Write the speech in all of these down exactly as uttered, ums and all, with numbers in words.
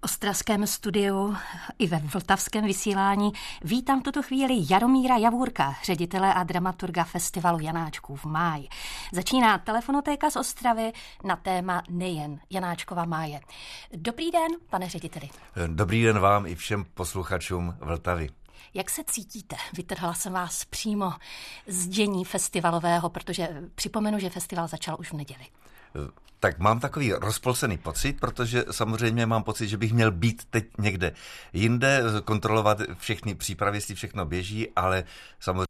ostravském studiu i ve vltavském vysílání vítám v tuto chvíli Jaromíra Javůrka, ředitele a dramaturga festivalu Janáčkův máj. Začíná telefonotéka z Ostravy na téma nejen Janáčkova máje. Dobrý den, pane řediteli. Dobrý den vám i všem posluchačům Vltavy. Jak se cítíte? Vytrhla jsem vás přímo z dění festivalového, protože připomenu, že festival začal už v neděli. Tak mám takový rozpolcený pocit, protože samozřejmě mám pocit, že bych měl být teď někde jinde, kontrolovat všechny přípravy, jestli všechno běží, ale samozřejmě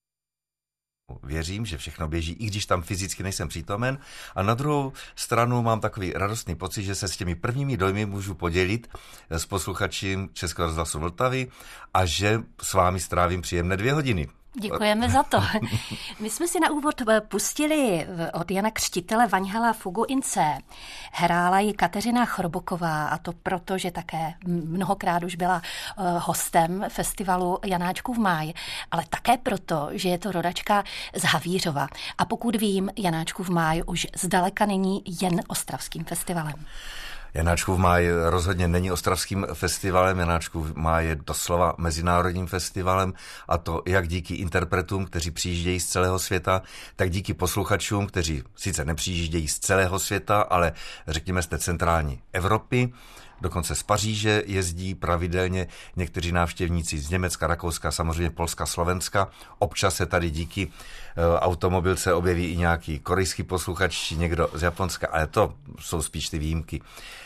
věřím, že všechno běží, i když tam fyzicky nejsem přítomen. A na druhou stranu mám takový radostný pocit, že se s těmi prvními dojmy můžu podělit s posluchačím Českého rozhlasu Vltavy a že s vámi strávím příjemné dvě hodiny. Děkujeme za to. My jsme si na úvod pustili od Jana Křtitele Vaňhala Fugu in C. Hrála ji Kateřina Chroboková, a to proto, že také mnohokrát už byla hostem festivalu Janáčkův máj, ale také proto, že je to rodačka z Havířova. A pokud vím, Janáčkův máj už zdaleka není jen ostravským festivalem. Janáčkův máj rozhodně není ostravským festivalem, Janáčkův máj je doslova mezinárodním festivalem, a to jak díky interpretům, kteří přijíždějí z celého světa, tak díky posluchačům, kteří sice nepřijíždějí z celého světa, ale řekněme z té centrální Evropy. Dokonce z Paříže jezdí pravidelně někteří návštěvníci z Německa, Rakouska, samozřejmě Polska, Slovenska. Občas se tady díky automobilce objeví i nějaký korejský posluchač či někdo z Japonska, ale to jsou spíš ty výjimky.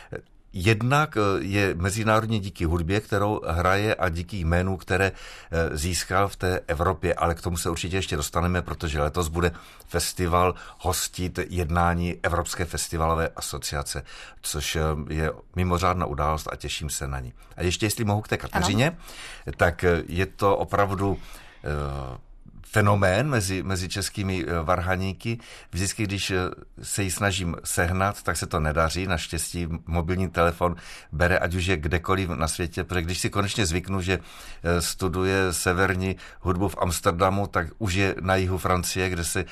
Jednak je mezinárodně díky hudbě, kterou hraje, a díky jménu, které získal v té Evropě, ale k tomu se určitě ještě dostaneme, protože letos bude festival hostit jednání Evropské festivalové asociace, což je mimořádná událost a těším se na ní. A ještě jestli mohu k té Kateřině, ano. Tak je to opravdu fenomén mezi, mezi českými varhaníky. Vždycky, když se ji snažím sehnat, tak se to nedaří. Naštěstí mobilní telefon bere, ať už je kdekoliv na světě, protože když si konečně zvyknu, že studuje severní hudbu v Amsterdamu, tak už je na jihu Francie, kde se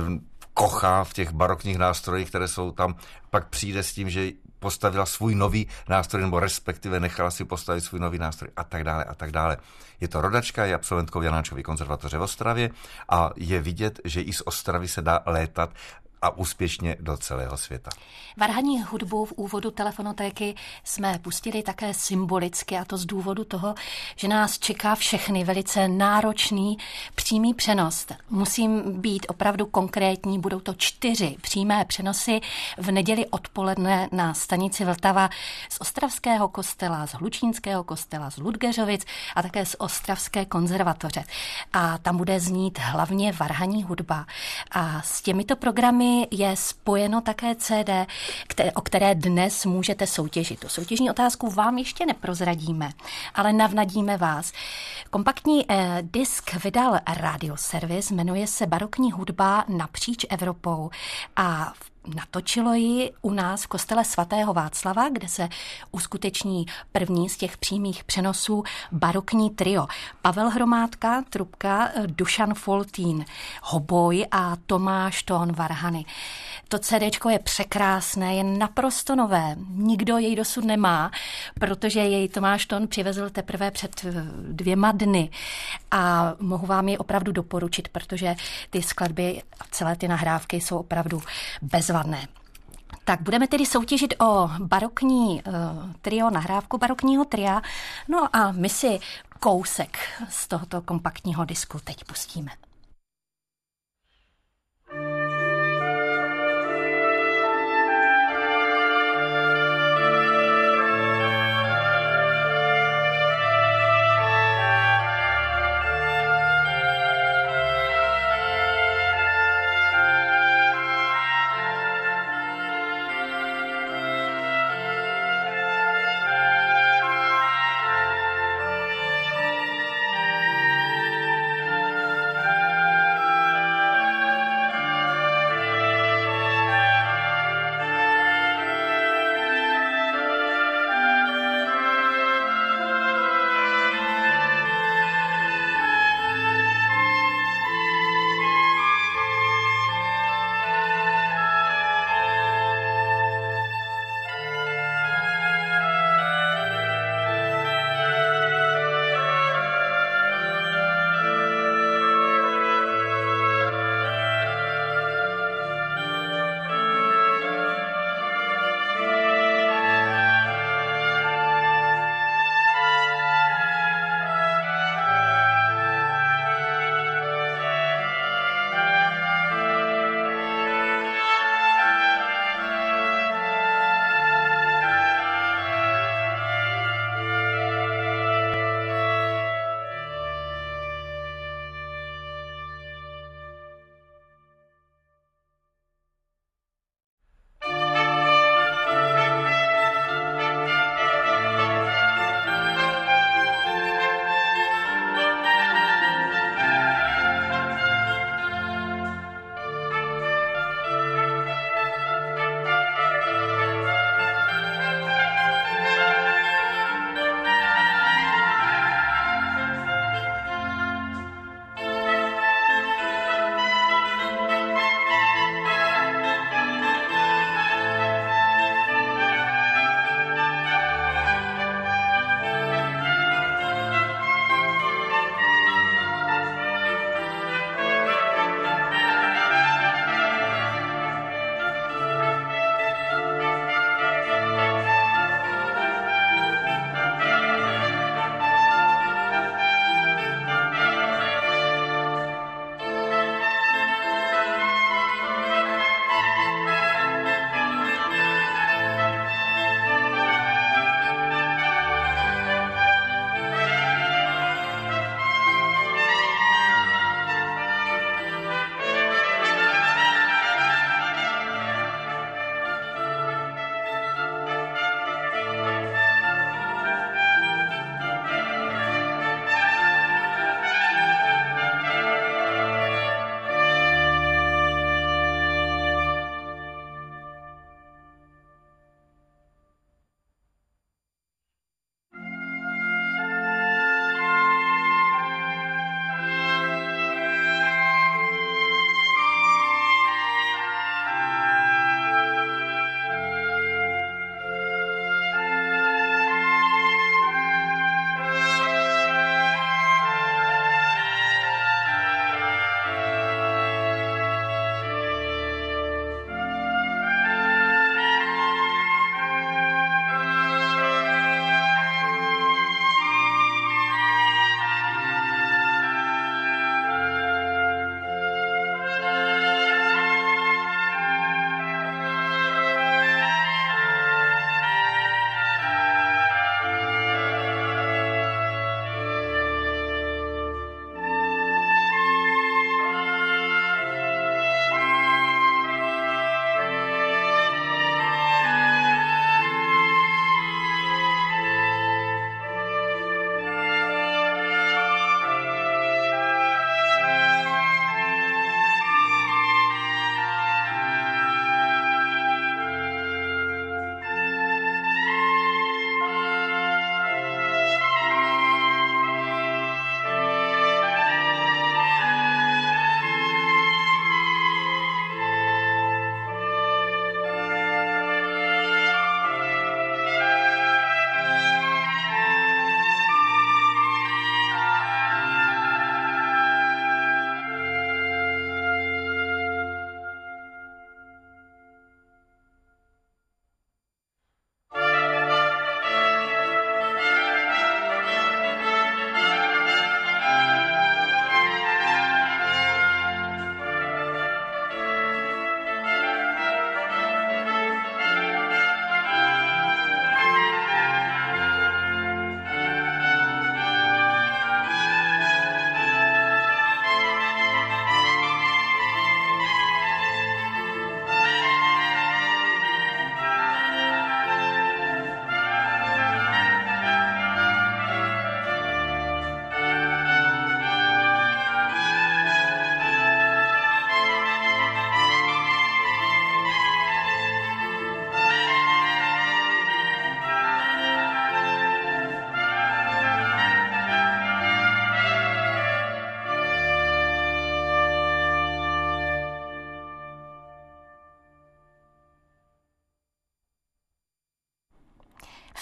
kochá v těch barokních nástrojích, které jsou tam. Pak přijde s tím, že postavila svůj nový nástroj, nebo respektive nechala si postavit svůj nový nástroj a tak dále a tak dále. Je to rodačka, je absolventkou Janáčkovy konzervatoře v Ostravě a je vidět, že i z Ostravy se dá létat a úspěšně do celého světa. Varhaní hudbu v úvodu telefonotéky jsme pustili také symbolicky, a to z důvodu toho, že nás čeká všechny velice náročný přímý přenos. Musím být opravdu konkrétní, budou to čtyři přímé přenosy v neděli odpoledne na stanici Vltava z Ostravského kostela, z Hlučínského kostela, z Ludgeřovic a také z Ostravské konzervatoře. A tam bude znít hlavně varhaní hudba. A s těmito programy je spojeno také C D, které, o které dnes můžete soutěžit. Tu soutěžní otázku vám ještě neprozradíme, ale navnadíme vás. Kompaktní eh, disk vydal Radioservis, jmenuje se Barokní hudba napříč Evropou a natočilo ji u nás v kostele svatého Václava, kde se uskuteční první z těch přímých přenosů barokní trio. Pavel Hromádka, trubka, Dušan Foltín, hoboj a Tomáš Tón varhany. To CDčko je překrásné, je naprosto nové. Nikdo jej dosud nemá, protože jej Tomáš Tón přivezl teprve před dvěma dny. A mohu vám ji opravdu doporučit, protože ty skladby a celé ty nahrávky jsou opravdu bezvadné. Tak budeme tedy soutěžit o barokní uh, trio, nahrávku barokního tria. No a my si kousek z tohoto kompaktního disku teď pustíme.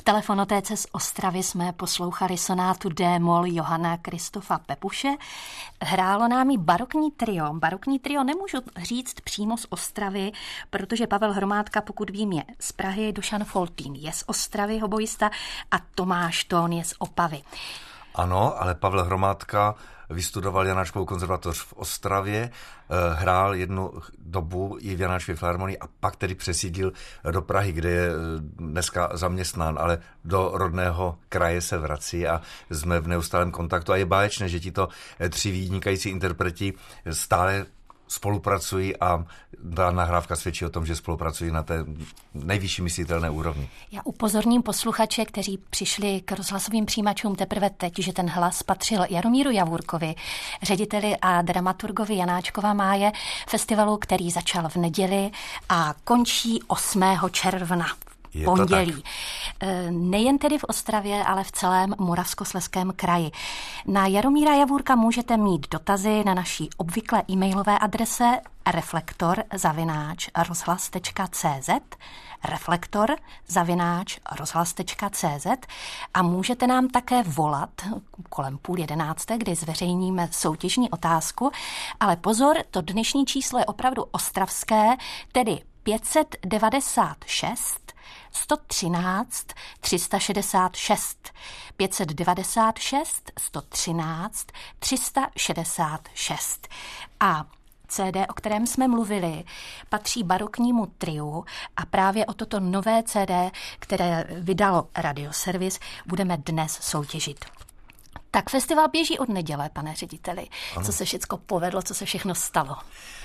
telefonotéce z Ostravy jsme poslouchali sonátu D-moll Johana Kristofa Pepuše. Hrálo nám i barokní trio. Barokní trio nemůžu říct přímo z Ostravy, protože Pavel Hromádka, pokud vím, je z Prahy, Dušan Foltín je z Ostravy, hoboista, a Tomáš Tón je z Opavy. Ano, ale Pavel Hromádka vystudoval Janáčkovou konzervatoř v Ostravě, hrál jednu dobu i v Janáčkové filharmonii a pak tedy přesídlil do Prahy, kde je dneska zaměstnán, ale do rodného kraje se vrací a jsme v neustálém kontaktu. A je báječné, že tito tři vynikající interpreti stále spolupracují a ta nahrávka svědčí o tom, že spolupracují na té nejvyšší myslitelné úrovni. Já upozorním posluchače, kteří přišli k rozhlasovým přijímačům teprve teď, že ten hlas patřil Jaromíru Javůrkovi, řediteli a dramaturgovi Janáčkova máje, festivalu, který začal v neděli a končí osmého června. Pondělí. Nejen tedy v Ostravě, ale v celém Moravskoslezském kraji. Na Jaromíra Javůrka můžete mít dotazy na naší obvyklé e-mailové adrese reflektor zavináč rozhlas tečka cé zet reflektor zavináč rozhlas tečka cé zet a můžete nám také volat kolem půl jedenácté, kdy zveřejníme soutěžní otázku, ale pozor, to dnešní číslo je opravdu ostravské, tedy pět set devadesát šest sto třináct tři sta šedesát šest. pět set devadesát šest sto třináct tři sta šedesát šest. A cé dé, o kterém jsme mluvili, patří baroknímu triu a právě o toto nové cé dé, které vydalo Radioservis, budeme dnes soutěžit. Tak festival běží od neděle, pane řediteli. Ano. Co se všecko povedlo, co se všechno stalo?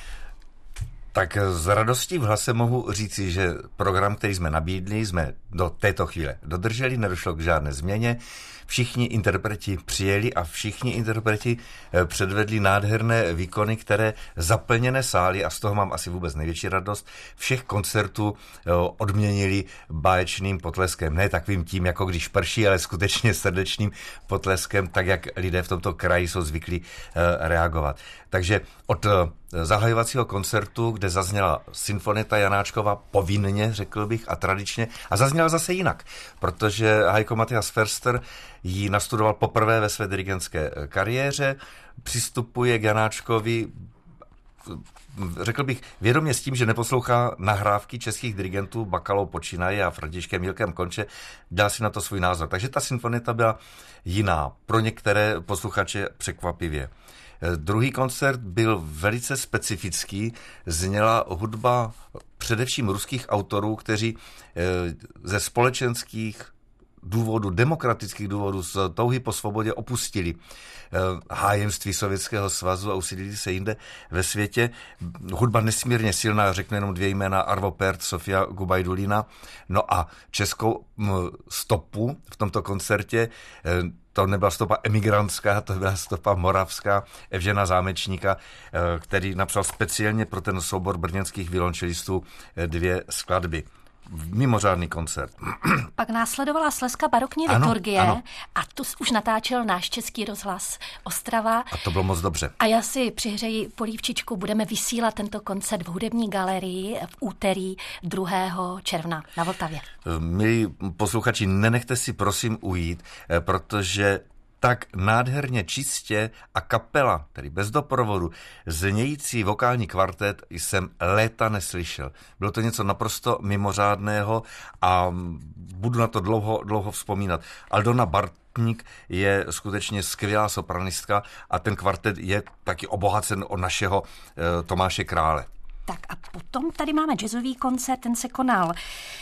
Tak s radostí v hlase mohu říci, že program, který jsme nabídli, jsme do této chvíle dodrželi, nedošlo k žádné změně. Všichni interpreti přijeli a všichni interpreti předvedli nádherné výkony, které zaplněné sály, a z toho mám asi vůbec největší radost, všech koncertů odměnili báječným potleskem. Ne takovým tím, jako když prší, ale skutečně srdečným potleskem, tak jak lidé v tomto kraji jsou zvyklí reagovat. Takže od zahajovacího koncertu, kde zazněla symfonita Janáčkova povinně, řekl bych, a tradičně, a zazněla zase jinak, protože Heiko Matthias Förster ji nastudoval poprvé ve své dirigentské kariéře, přistupuje k Janáčkovi, řekl bych, vědomě s tím, že neposlouchá nahrávky českých dirigentů Bakalou počínaje a Františkem Jilkem konče, dá si na to svůj názor. Takže ta symfonita byla jiná, pro některé posluchače překvapivě. Druhý koncert byl velice specifický, zněla hudba především ruských autorů, kteří ze společenských důvodů, demokratických důvodů, z touhy po svobodě opustili hájemství Sovětského svazu a usidlili se jinde ve světě. Hudba nesmírně silná, řeknu jenom dvě jména, Arvo Pärt, Sofia Gubajdulina. No a českou stopu v tomto koncertě, to nebyla stopa emigrantská, to byla stopa moravská, Evžena Zámečníka, který napsal speciálně pro ten soubor brněnských violončelistů dvě skladby. Mimořádný koncert. Pak následovala Slezská barokní ano, liturgie ano. A tu už natáčel náš Český rozhlas Ostrava. A to bylo moc dobře. A já si přihřeji polívčičku, budeme vysílat tento koncert v hudební galerii v úterý druhého června na Vltavě. Milí posluchači, nenechte si prosím ujít, protože tak nádherně čistě a kapela, tedy bez doprovodu, znějící vokální kvartet jsem léta neslyšel. Bylo to něco naprosto mimořádného a budu na to dlouho, dlouho vzpomínat. Aldona Bartník je skutečně skvělá sopranistka a ten kvartet je taky obohacen od našeho e, Tomáše Krále. Tak a potom tady máme jazzový koncert, ten se konal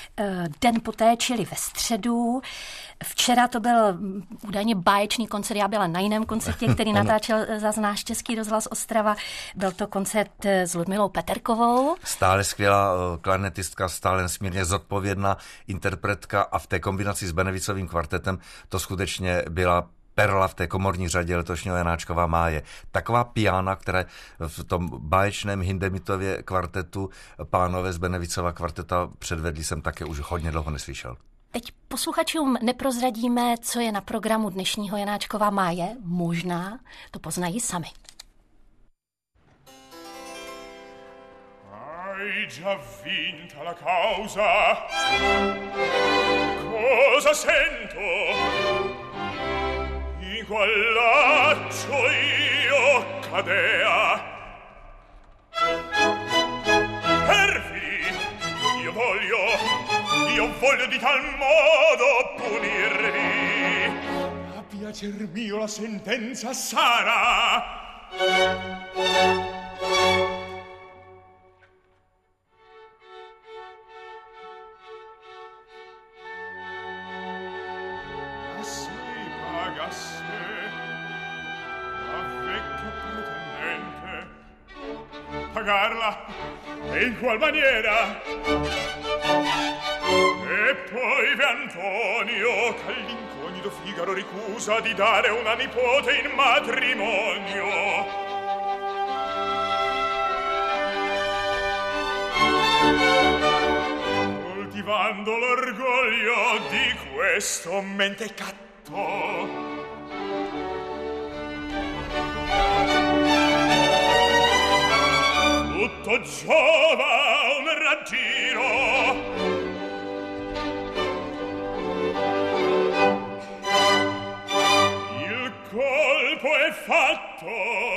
den poté, čili ve středu. Včera to byl údajně báječný koncert, já byla na jiném koncertě, který natáčel zase náš Český rozhlas Ostrava. Byl to koncert s Ludmilou Peterkovou. Stále skvělá klarinetistka, stále nesmírně zodpovědná interpretka a v té kombinaci s Benevicovým kvartetem to skutečně byla perla v té komorní řadě letošního Janáčkova máje. Taková piana, která v tom báječném Hindemitově kvartetu pánové z Benevicova kvarteta předvedli, jsem také už hodně dlouho neslyšel. Teď posluchačům neprozradíme, co je na programu dnešního Janáčkova máje. Možná to poznají sami. Hai già vinta la causa, cosa sento? In qual laccio io cadea. Perfidi, io voglio, io voglio di tal modo punirvi. A piacer mio la sentenza sarà. Pagarla e in qual maniera? E poi ve Antonio che all'incognito Figaro ricusa di dare una nipote in matrimonio. Coltivando l'orgoglio di questo mentecatto, tutto giova un raggiro. Il colpo è fatto.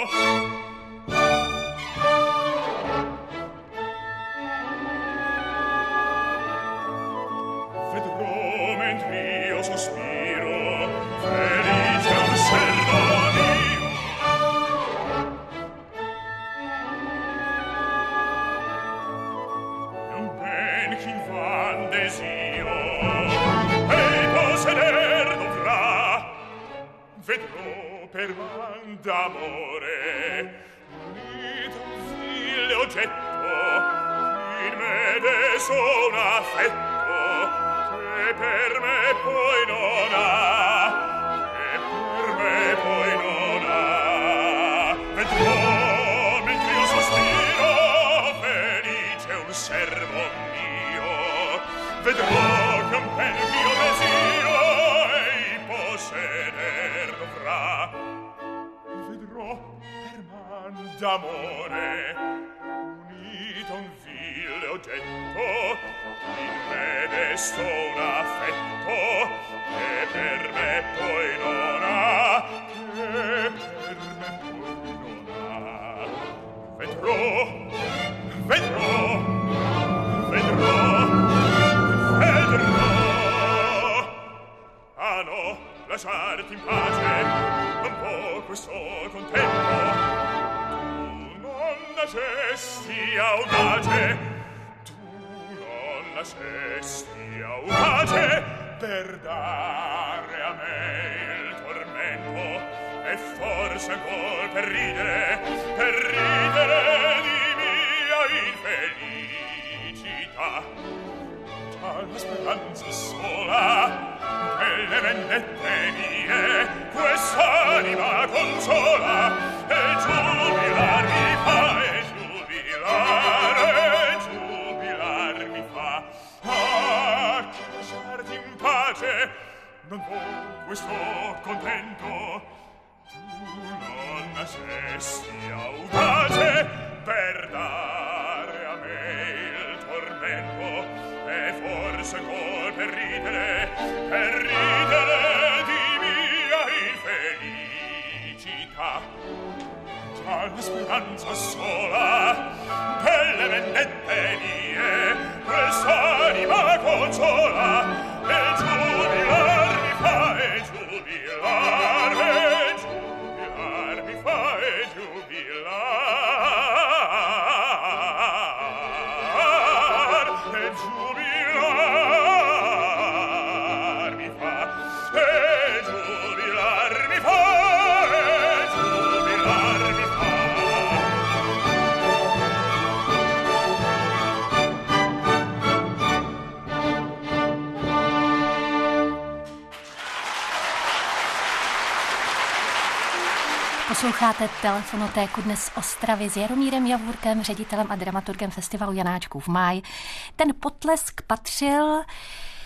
Vedrò mentre io sospiro, felice un servo mio. Non ben chi van desio e posseder dovrà. Vedrò per man d'amore unito un vile oggetto, in me deso un affetto che per me poi non ha, che per me poi non ha. Vedrò mentre io sospiro, felice un servo mio. Vedrò che un bel mio desio ei posseder dovrà. Vedrò per man d'amore unito un vile oggetto, in me desto un affetto che per me poi non ha, che per me poi non ha. Vedrò, vedrò, vedrò, vedrò. Ah no, lasciarti in pace, non può questo contento. Tu non nascesti audace, tu non nascesti audace per dare a me il tormento, e forse ancor per ridere, per ridere di mia infelicità. Già la speranza sola delle vendette mie quest'anima consola, e giubilar mi fa, e giubilare, e giubilar mi fa. Ah, che lasciarti in pace non può questo contento. Tu non nascesti audace per dare a me il tormento, e forse ancor per ridere, per ridere di mia infelicità. Già la speranza sola delle vendette mie quest'anima consola, e giubilar mi fa, e giubilar, e giubilar mi fa, e giubilar, e giubilar mi fa, e giubilar mi fa, e giubilar mi fa. Posloucháte Telefonotéku dnes z Ostravy s Jaromírem Javůrkem, ředitelem a dramaturgem festivalu Janáčkův máj. Ten potlesk patřil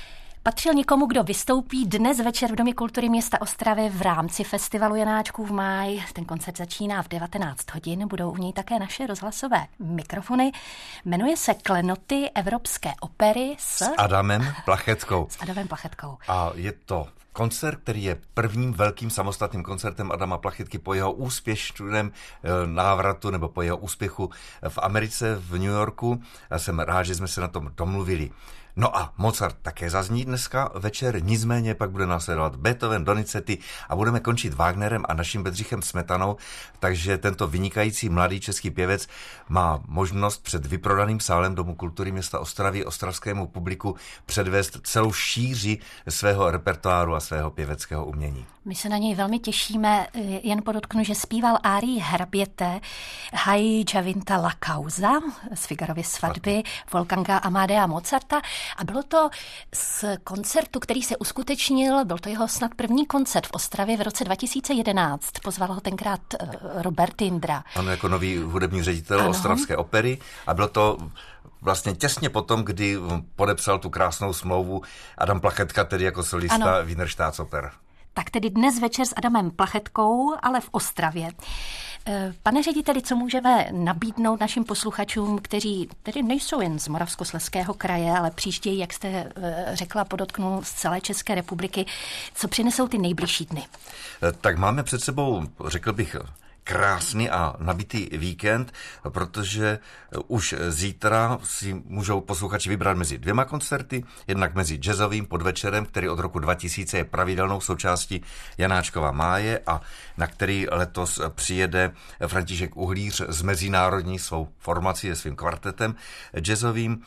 patřil někomu, kdo vystoupí dnes večer v Domě kultury města Ostravy v rámci festivalu Janáčků v máji. Ten koncert začíná v devatenáct hodin, budou u něj také naše rozhlasové mikrofony. Jmenuje se Klenoty Evropské opery s... S Adamem Plachetkou. S Adamem Plachetkou. A je to koncert, který je prvním velkým samostatným koncertem Adama Plachetky po jeho úspěšném návratu nebo po jeho úspěchu v Americe, v New Yorku. Já jsem rád, že jsme se na tom domluvili. No a Mozart také zazní dneska večer, nicméně pak bude následovat Beethoven, Donizetti a budeme končit Wagnerem a naším Bedřichem Smetanou, takže tento vynikající mladý český pěvec má možnost před vyprodaným sálem Domu kultury města Ostravy ostravskému publiku předvést celou šíři svého repertoáru a svého pěveckého umění. My se na něj velmi těšíme, jen podotknu, že zpíval árii Hraběte, Hai Giavinta la causa z Figarovy svatby Wolfganga Amadea Mozarta a bylo to z koncertu, který se uskutečnil, byl to jeho snad první koncert v Ostravě v roce dva tisíce jedenáct. Pozval ho tenkrát Robert Jindra. Ano, jako nový hudební ředitel ano. Ostravské opery a bylo to vlastně těsně potom, kdy podepsal tu krásnou smlouvu Adam Plachetka, tedy jako solista Wiener Staatsoper. Tak tedy dnes večer s Adamem Plachetkou, ale v Ostravě. Pane řediteli, co můžeme nabídnout našim posluchačům, kteří tedy nejsou jen z Moravskoslezského kraje, ale přijíždějí, jak jste řekla, podotknul z celé České republiky, co přinesou ty nejbližší dny? Tak máme před sebou, řekl bych, krásný a nabitý víkend, protože už zítra si můžou posluchači vybrat mezi dvěma koncerty, jednak mezi jazzovým podvečerem, který od roku dva tisíce je pravidelnou součástí Janáčkova máje a na který letos přijede František Uhlíř z mezinárodní svou formací se svým kvartetem jazzovým.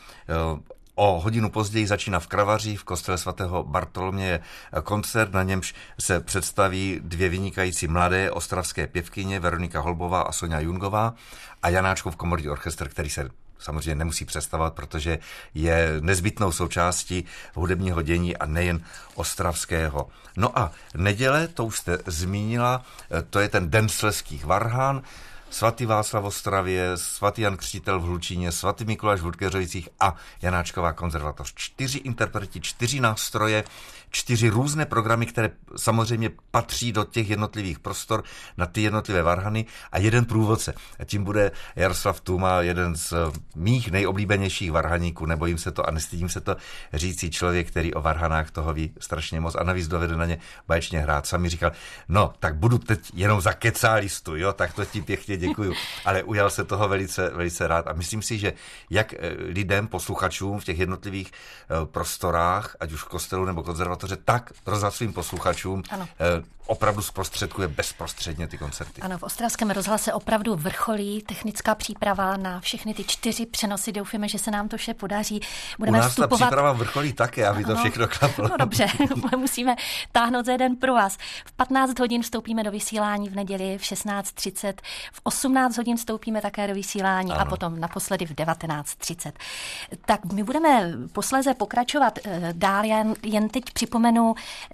O hodinu později začíná v Kravaří v kostele svatého Bartoloměje koncert, na němž se představí dvě vynikající mladé ostravské pěvkyně, Veronika Holbová a Sonja Jungová a Janáčkův komorní orchestr, který se samozřejmě nemusí přestavat, protože je nezbytnou součástí hudebního dění a nejen ostravského. No a neděle, to už jste zmínila, to je ten Den slezských varhan, svatý Václav v Ostravě, svatý Jan Křtitel v Hlučíně, svatý Mikuláš v Ludkeřovicích a Janáčková konzervatoř. Čtyři interpreti, čtyři nástroje, čtyři různé programy, které samozřejmě patří do těch jednotlivých prostor na ty jednotlivé varhany a jeden průvodce. A tím bude Jaroslav Tuma, jeden z mých nejoblíbenějších varhaníků, nebojím se to a nestydím se to říci, člověk, který o varhanách toho ví strašně moc a navíc dovede na ně báječně hrát. Sami říkal, no, tak budu teď jenom za kecálistu, jo, tak to ti pěkně děkuju. Ale ujal se toho velice, velice rád a myslím si, že jak lidem, posluchačům v těch jednotlivých prostorách, ať už v kostelu nebo konzervatoři, tak rozhlasovým posluchačům ano. opravdu zprostředkuje bezprostředně ty koncerty. Ano, v ostravském rozhlase opravdu vrcholí technická příprava na všechny ty čtyři přenosy. Doufáme, že se nám to vše podaří. Budeme U nás vstupovat... ta příprava vrcholí také, aby to ano. všechno klaplo. No dobře, musíme táhnout za jeden pro vás. V patnáct hodin vstoupíme do vysílání v neděli, v šestnáct třicet, v osmnáct hodin vstoupíme také do vysílání ano. a potom naposledy v devatenáct třicet. Tak my budeme posléze pokračovat dál, jen, jen teď připomenu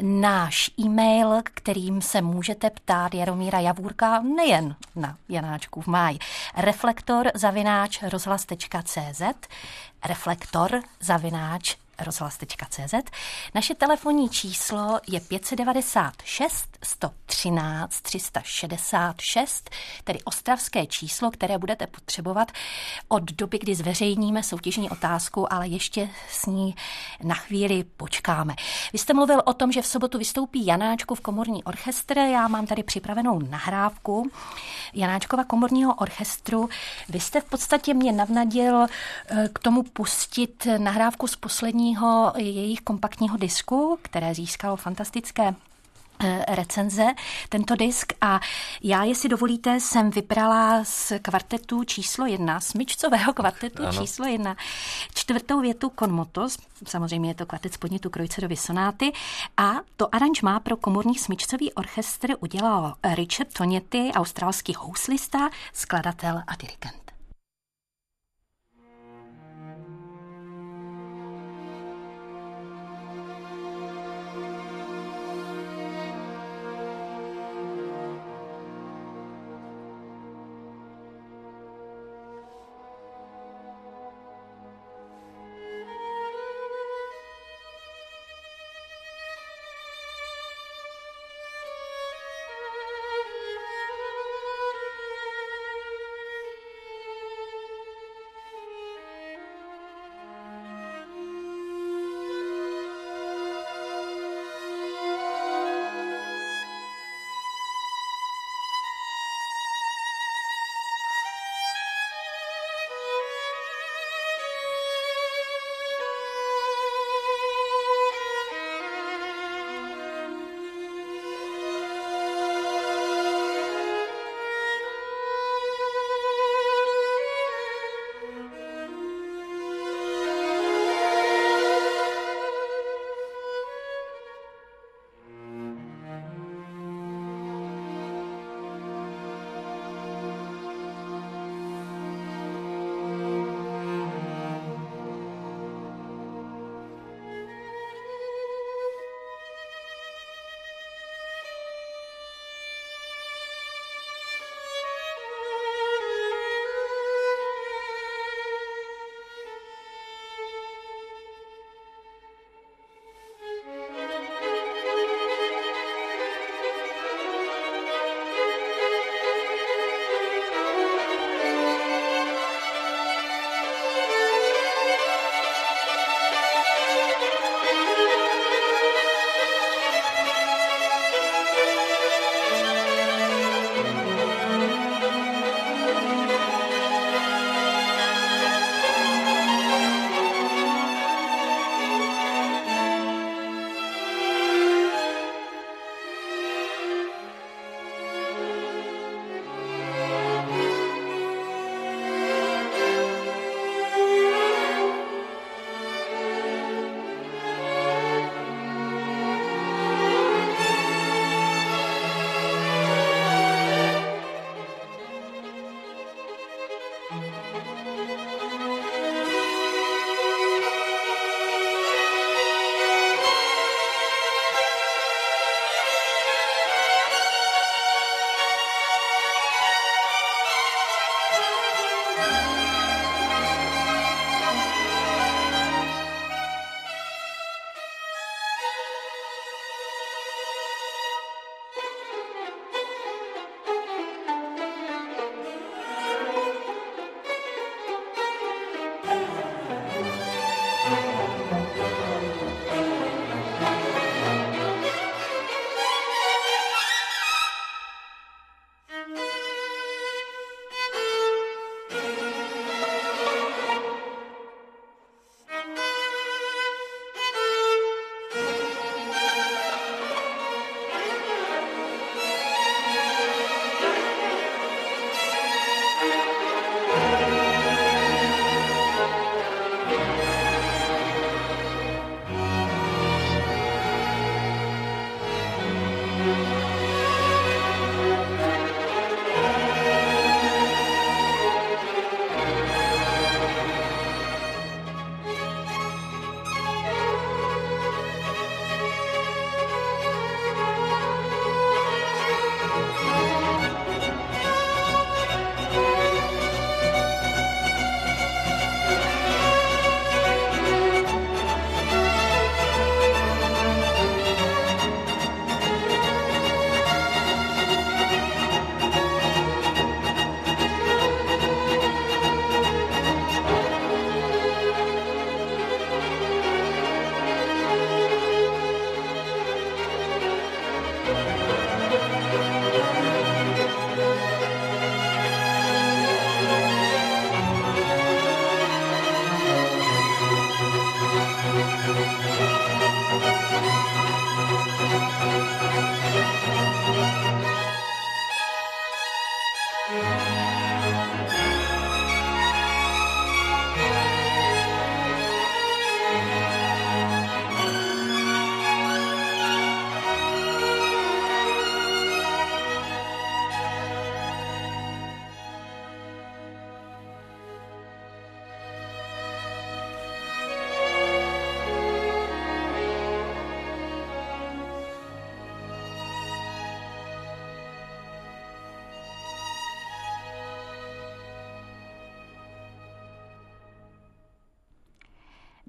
náš e-mail, kterým se můžete ptát Jaromíra Javůrka nejen na Janáčku v máji. Reflektor zavináč rozhlas tečka cé zet reflektor zavináč rozhlas tečka cé zet. Naše telefonní číslo je pět set devadesát šest sto třináct tři sta šedesát šest, tedy ostravské číslo, které budete potřebovat od doby, kdy zveřejníme soutěžní otázku, ale ještě s ní na chvíli počkáme. Vy jste mluvil o tom, že v sobotu vystoupí Janáčkův komorní orchestr. Já mám tady připravenou nahrávku Janáčkova komorního orchestru. Vy jste v podstatě mě navnadil k tomu pustit nahrávku z poslední jejich kompaktního disku, které získalo fantastické recenze, tento disk a já, jestli dovolíte, jsem vybrala z kvartetu číslo jedna, smyčcového kvartetu ano. číslo jedna, čtvrtou větu Con motos, samozřejmě je to kvartet z podnětu Kreutzerovy sonáty a to aranžmá pro komorní smyčcový orchestr udělal Richard Tonietti, australský houslista, skladatel a dirigent.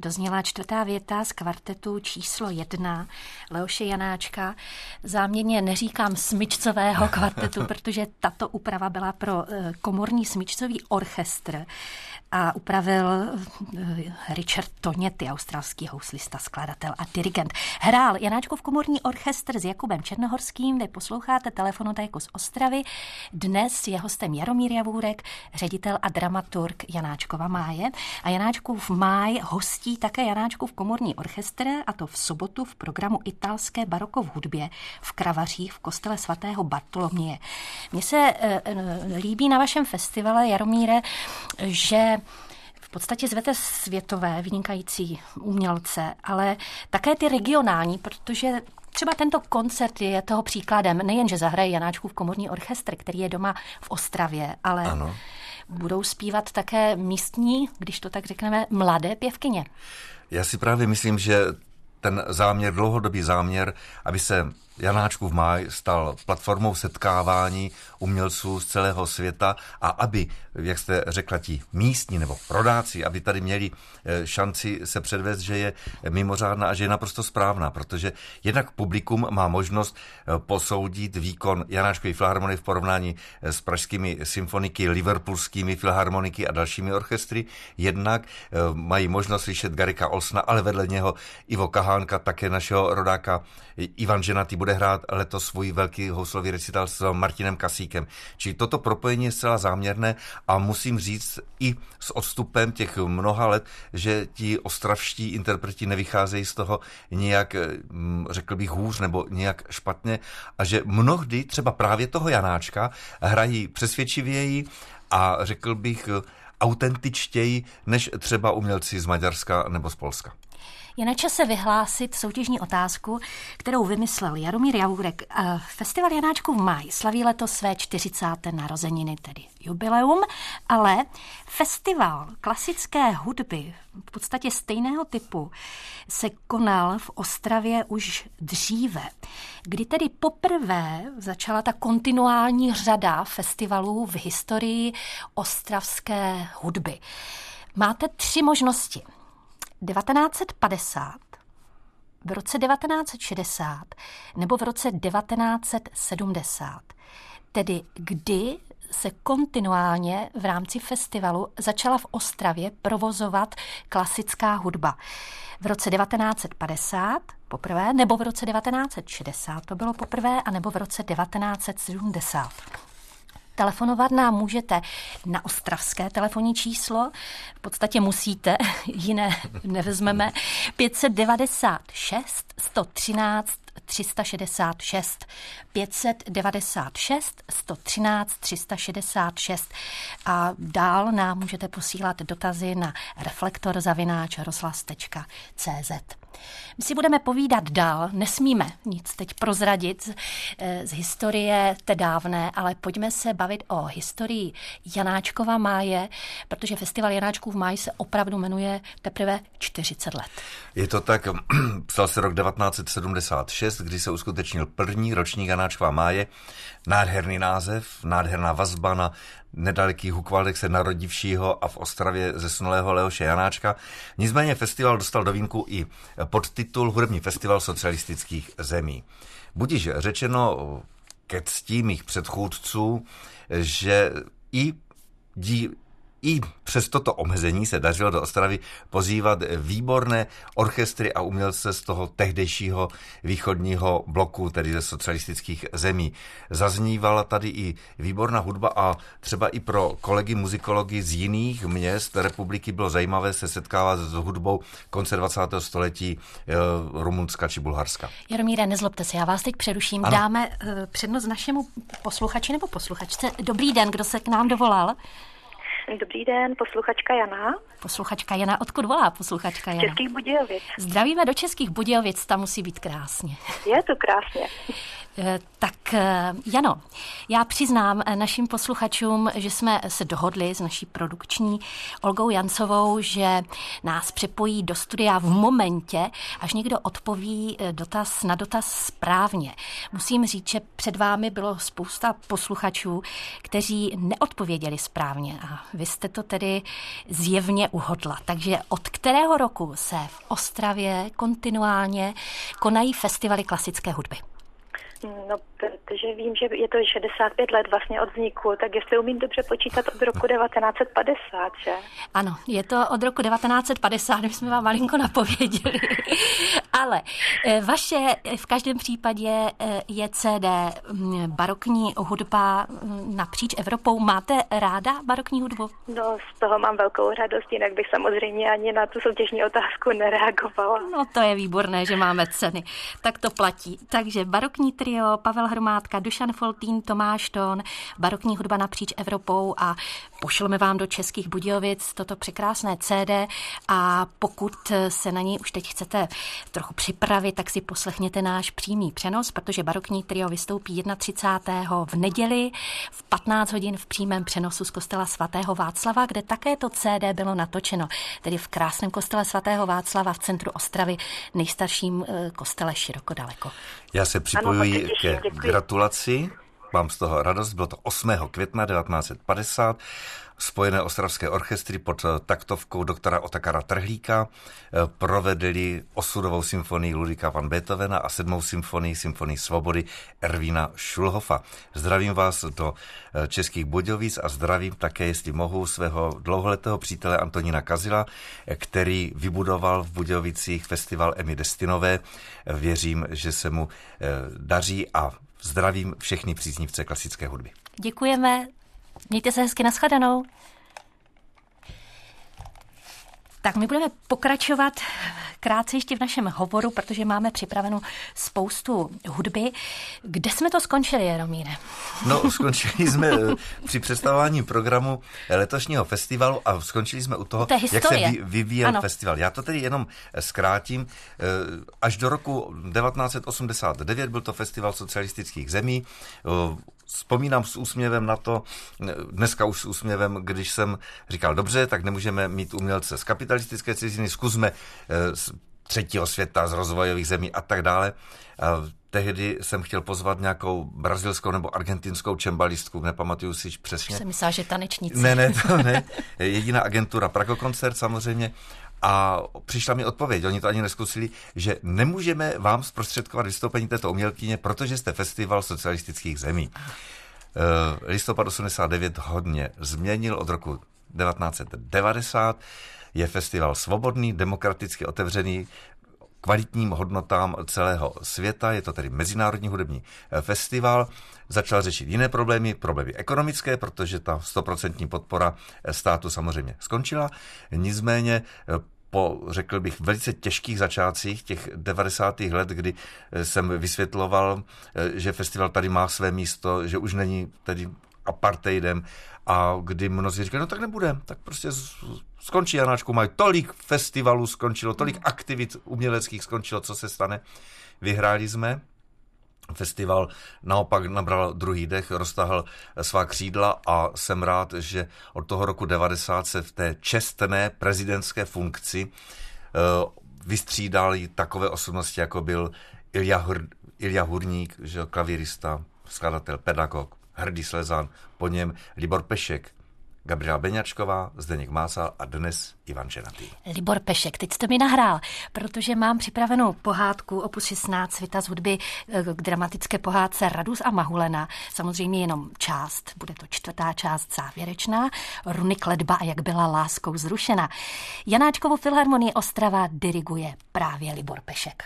dozněla čtvrtá věta z kvartetu číslo jedna Leoše Janáčka. Záměrně neříkám smyčcového kvartetu, protože tato úprava byla pro komorní smyčcový orchestr a upravil Richard Toněty, australský houslista, skladatel a dirigent. Hrál Janáčkův komorní orchestr s Jakubem Černohorským. Vy posloucháte Telefonotéku z Ostravy. Dnes je hostem Jaromír Javůrek, ředitel a dramaturg Janáčkova máje. A Janáčkův máj hostí také Janáčkův komorní orchestr, a to v sobotu v programu italské baroko v hudbě v Kravařích v kostele svatého Bartoloměje. Mně se e, e, líbí na vašem festivale, Jaromíre, že v podstatě zvete světové vynikající umělce, ale také ty regionální, protože třeba tento koncert je toho příkladem. Nejen, že zahraje Janáčkův komorní orchestr, který je doma v Ostravě, ale ano. Budou zpívat také místní, když to tak řekneme, mladé pěvkyně. Já si právě myslím, že ten záměr, dlouhodobý záměr, aby se Janáčkův máj stal platformou setkávání umělců z celého světa a aby, jak jste řekla, ti místní nebo rodáci, aby tady měli šanci se předvést, že je mimořádná a že je naprosto správná, protože jednak publikum má možnost posoudit výkon Janáčkové filharmonie v porovnání s pražskými symfoniky, liverpoolskými filharmoniky a dalšími orchestry, jednak mají možnost slyšet Garricka Olsona, ale vedle něho Ivo Kahánka, také našeho rodáka. Ivan Ženatý bude hrát letos svůj velký houslový recital s Martinem Kasíkem. Čili toto propojení je zcela záměrné a musím říct i s odstupem těch mnoha let, že ti ostravští interpreti nevycházejí z toho nějak, řekl bych, hůř nebo nějak špatně a že mnohdy třeba právě toho Janáčka hrají přesvědčivěji a řekl bych autentičtěji než třeba umělci z Maďarska nebo z Polska. Je na čase vyhlásit soutěžní otázku, kterou vymyslel Jaromír Javůrek. Festival Janáčkův máj slaví letos své čtyřicáté narozeniny, tedy jubileum, ale festival klasické hudby v podstatě stejného typu se konal v Ostravě už dříve, kdy tedy poprvé začala ta kontinuální řada festivalů v historii ostravské hudby. Máte tři možnosti. devatenáct set padesát, v roce devatenáct set šedesát nebo v roce devatenáct set sedmdesát. Tedy kdy se kontinuálně v rámci festivalu začala v Ostravě provozovat klasická hudba. V roce devatenáct set padesát poprvé, nebo v roce devatenáct set šedesát to bylo poprvé, anebo v roce devatenáct set sedmdesát. Telefonovat nám můžete na ostravské telefonní číslo, v podstatě musíte, jiné nevezmeme, pět set devadesát šest sto třináct tři sta šedesát šest, pět set devadesát šest sto třináct tři sta šedesát šest a dál nám můžete posílat dotazy na reflektor zavináč rozhlas tečka cé zet. My si budeme povídat dál, nesmíme nic teď prozradit z, z historie té dávné, ale pojďme se bavit o historii Janáčkova máje, protože festival Janáčkův máj se opravdu jmenuje teprve čtyřicet let. Je to tak, psal se rok devatenáct set sedmdesát šest, kdy se uskutečnil první ročník Janáčkova máje. Nádherný název, nádherná vazba na nedaleký Hukvaldek se narodivšího a v Ostravě zesnulého Leoše Janáčka. Nicméně festival dostal do vínku i podtitul Hudební festival socialistických zemí. Budiž řečeno ke cti mých předchůdců, že i dí I přes toto omezení se dařilo do Ostravy pozývat výborné orchestry a umělce z toho tehdejšího východního bloku, tedy ze socialistických zemí. Zaznívala tady i výborná hudba a třeba i pro kolegy muzikology z jiných měst republiky bylo zajímavé se setkávat s hudbou konce dvacátého století e, Rumunska či Bulharska. Jaromíre, nezlobte se, já vás teď přeruším. Ano. Dáme e, přednost našemu posluchači nebo posluchačce. Dobrý den, kdo se k nám dovolal? Dobrý den, posluchačka Jana. Posluchačka Jana, odkud volá posluchačka Jana? Českých Budějovic. Zdravíme do Českých Budějovic, tam musí být krásně. Je to krásně. Tak Jano, já přiznám našim posluchačům, že jsme se dohodli s naší produkční Olgou Jancovou, že nás přepojí do studia v momentě, až někdo odpoví dotaz na dotaz správně. Musím říct, že před vámi bylo spousta posluchačů, kteří neodpověděli správně a vy jste to tedy zjevně uhodla. Takže od kterého roku se v Ostravě kontinuálně konají festivaly klasické hudby? No, protože vím, že je to šedesát pět let vlastně od vzniku, tak jestli umím dobře počítat od roku devatenáct set padesát, že? Ano, je to od roku devatenáct set padesát, my jsme vám malinko napověděli. Ale vaše v každém případě je C D barokní hudba napříč Evropou. Máte ráda barokní hudbu? No, z toho mám velkou radost, jinak bych samozřejmě ani na tu soutěžní otázku nereagovala. No, to je výborné, že máme ceny. Tak to platí. Takže barokní trio, Pavel Hromádka, Dušan Foltín, Tomáš Tón, barokní hudba napříč Evropou a pošleme vám do Českých Budějovic toto překrásné C D a pokud se na něj už teď chcete trochu připravit, tak si poslechněte náš přímý přenos, protože barokní trio vystoupí třicátého prvního v neděli v patnáct hodin v přímém přenosu z kostela svatého Václava, kde také to C D bylo natočeno, tedy v krásném kostele svatého Václava v centru Ostravy, nejstarším kostele široko daleko. Já se připojuji ano, ke gratulaci, mám z toho radost, bylo to osmého května devatenáct set padesát, Spojené ostravské orchestry pod taktovkou doktora Otakara Trhlíka provedli osudovou symfonii Ludvíka van Beethovena a sedmou symfonii, symfonii svobody Ervína Schulhofa. Zdravím vás do Českých Budějovic a zdravím také, jestli mohu, svého dlouholetého přítele Antonína Kazila, který vybudoval v Budějovicích festival Emy Destinové. Věřím, že se mu daří a zdravím všechny příznivce klasické hudby. Děkujeme. Mějte se hezky, nashledanou. Tak my budeme pokračovat krátce ještě v našem hovoru, protože máme připravenou spoustu hudby. Kde jsme to skončili, Jaromíre? No, skončili jsme při představování programu letošního festivalu a skončili jsme u toho, jak se vyvíjel ano. festival. Já to tedy jenom zkrátím. Až do roku devatenáct set osmdesát devět byl to festival socialistických zemí. Vzpomínám s úsměvem na to, dneska už s úsměvem, když jsem říkal, dobře, tak nemůžeme mít umělce z kapitalistické ciziny, zkusme z třetího světa, z rozvojových zemí a tak dále. A tehdy jsem chtěl pozvat nějakou brazilskou nebo argentinskou čembalistku, nepamatuju si přesně. Už jsem myslela, že tanečnici. Ne, ne, to ne. Jediná agentura Prago Koncert samozřejmě. A přišla mi odpověď, oni to ani neskusili, že nemůžeme vám zprostředkovat vystoupení této umělkyně, protože jste festival socialistických zemí. Listopad osmdesát devět hodně změnil od roku devatenáct set devadesát. Je festival svobodný, demokraticky otevřený kvalitním hodnotám celého světa. Je to tedy mezinárodní hudební festival. Začal řešit jiné problémy, problémy ekonomické, protože ta stoprocentní podpora státu samozřejmě skončila. Nicméně po, řekl bych, velice těžkých začátcích těch devadesátých let, kdy jsem vysvětloval, že festival tady má své místo, že už není tedy apartheidem a kdy mnozí říkali, no tak nebude, tak prostě skončí, Janáčku, mají tolik festivalů skončilo, tolik aktivit uměleckých skončilo, co se stane. Vyhráli jsme. Festival naopak nabral druhý dech, roztahl svá křídla a jsem rád, že od toho roku devadesát se v té čestné prezidentské funkci vystřídali takové osobnosti, jako byl Ilja, Hr, Ilja Hurník, že klavírista, skladatel, pedagog, Hrdý Slezan, po něm Libor Pešek, Gabriela Beňačková, Zdeněk Másal a dnes Ivan Ženatý. Libor Pešek, teď jste mi nahrál, protože mám připravenou pohádku opus šestnáct Svita z hudby k dramatické pohádce Radus a Mahulena. Samozřejmě jenom část, bude to čtvrtá část závěrečná, Runy kletba a jak byla láskou zrušena. Janáčkovu filharmonii Ostrava diriguje právě Libor Pešek.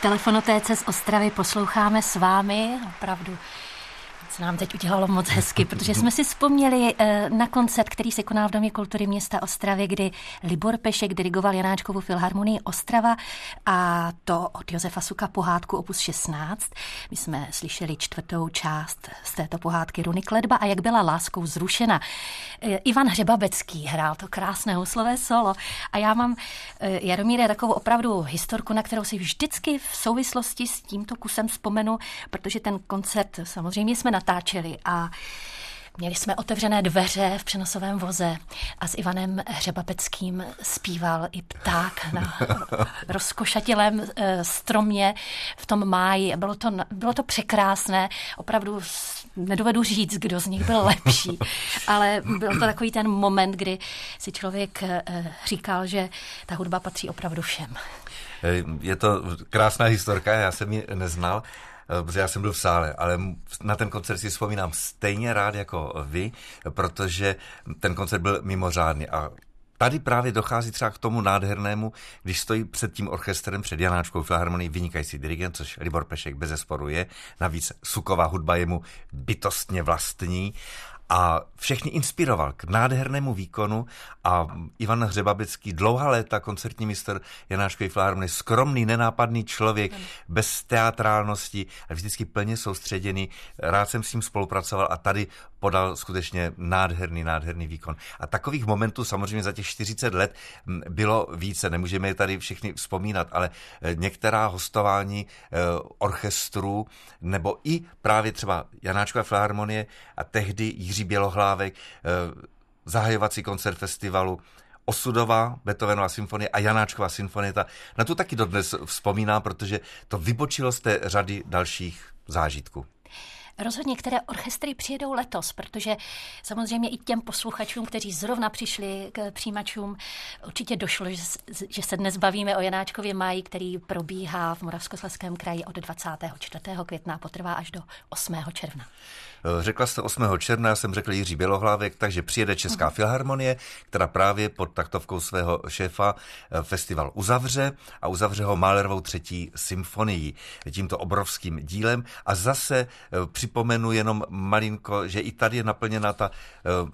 Telefonotéce z Ostravy posloucháme s vámi, opravdu se nám teď udělalo moc hezky, protože jsme si vzpomněli na koncert, který se konal v Domě kultury města Ostravy, kdy Libor Pešek dirigoval Janáčkovu filharmonii Ostrava a to od Josefa Suka pohádku opus šestnáct. My jsme slyšeli čtvrtou část z této pohádky Runy Kletba a jak byla láskou zrušena. Ivan Hřebabecký hrál to krásné houslové solo a já mám, Jaromíre, takovou opravdu historku, na kterou si vždycky v souvislosti s tímto kusem vzpomenu, protože ten koncert samozřejmě jsme natáčeli a měli jsme otevřené dveře v přenosovém voze a s Ivanem Hřebabeckým zpíval i pták na rozkošatilém stromě v tom máji. Bylo to, bylo to překrásné, opravdu nedovedu říct, kdo z nich byl lepší, ale byl to takový ten moment, kdy si člověk říkal, že ta hudba patří opravdu všem. Je to krásná historka, já jsem ji neznal, protože já jsem byl v sále, ale na ten koncert si vzpomínám stejně rád jako vy, protože ten koncert byl mimořádný a tady právě dochází třeba k tomu nádhernému, když stojí před tím orchestrem, před Janáčkovou filharmonií vynikající dirigent, což Libor Pešek bezesporu je, navíc Sukova hudba je mu bytostně vlastní a všechny inspiroval k nádhernému výkonu a Ivan Hřebabecký, dlouhá léta koncertní mistr Janáčkové filharmonie, skromný, nenápadný člověk, bez teatrálnosti a vždycky plně soustředěný. Rád jsem s ním spolupracoval a tady podal skutečně nádherný, nádherný výkon. A takových momentů samozřejmě za těch čtyřicet let bylo více. Nemůžeme je tady všechny vzpomínat, ale některá hostování orchestrů nebo i právě třeba Janáčková filharmonie a tehdy Jiří Bělohlávek, zahajovací koncert festivalu, Osudová Beethovenova symfonie a Janáčkova symfonieta. Na tu taky dodnes vzpomínám, protože to vybočilo z té řady dalších zážitků. Rozhodně, které orchestry přijedou letos, protože samozřejmě i těm posluchačům, kteří zrovna přišli k přijímačům, určitě došlo, že se dnes bavíme o Janáčkově máji, který probíhá v Moravskoslezském kraji od dvacátého čtvrtého května a potrvá až do osmého června. Řekla jste osmého června, já jsem řekl Jiří Bělohlávek, takže přijede Česká filharmonie, která právě pod taktovkou svého šéfa festival uzavře a uzavře ho Mahlerovou třetí symfonií, tímto obrovským dílem a zase připomenu jenom malinko, že i tady je naplněna ta uh,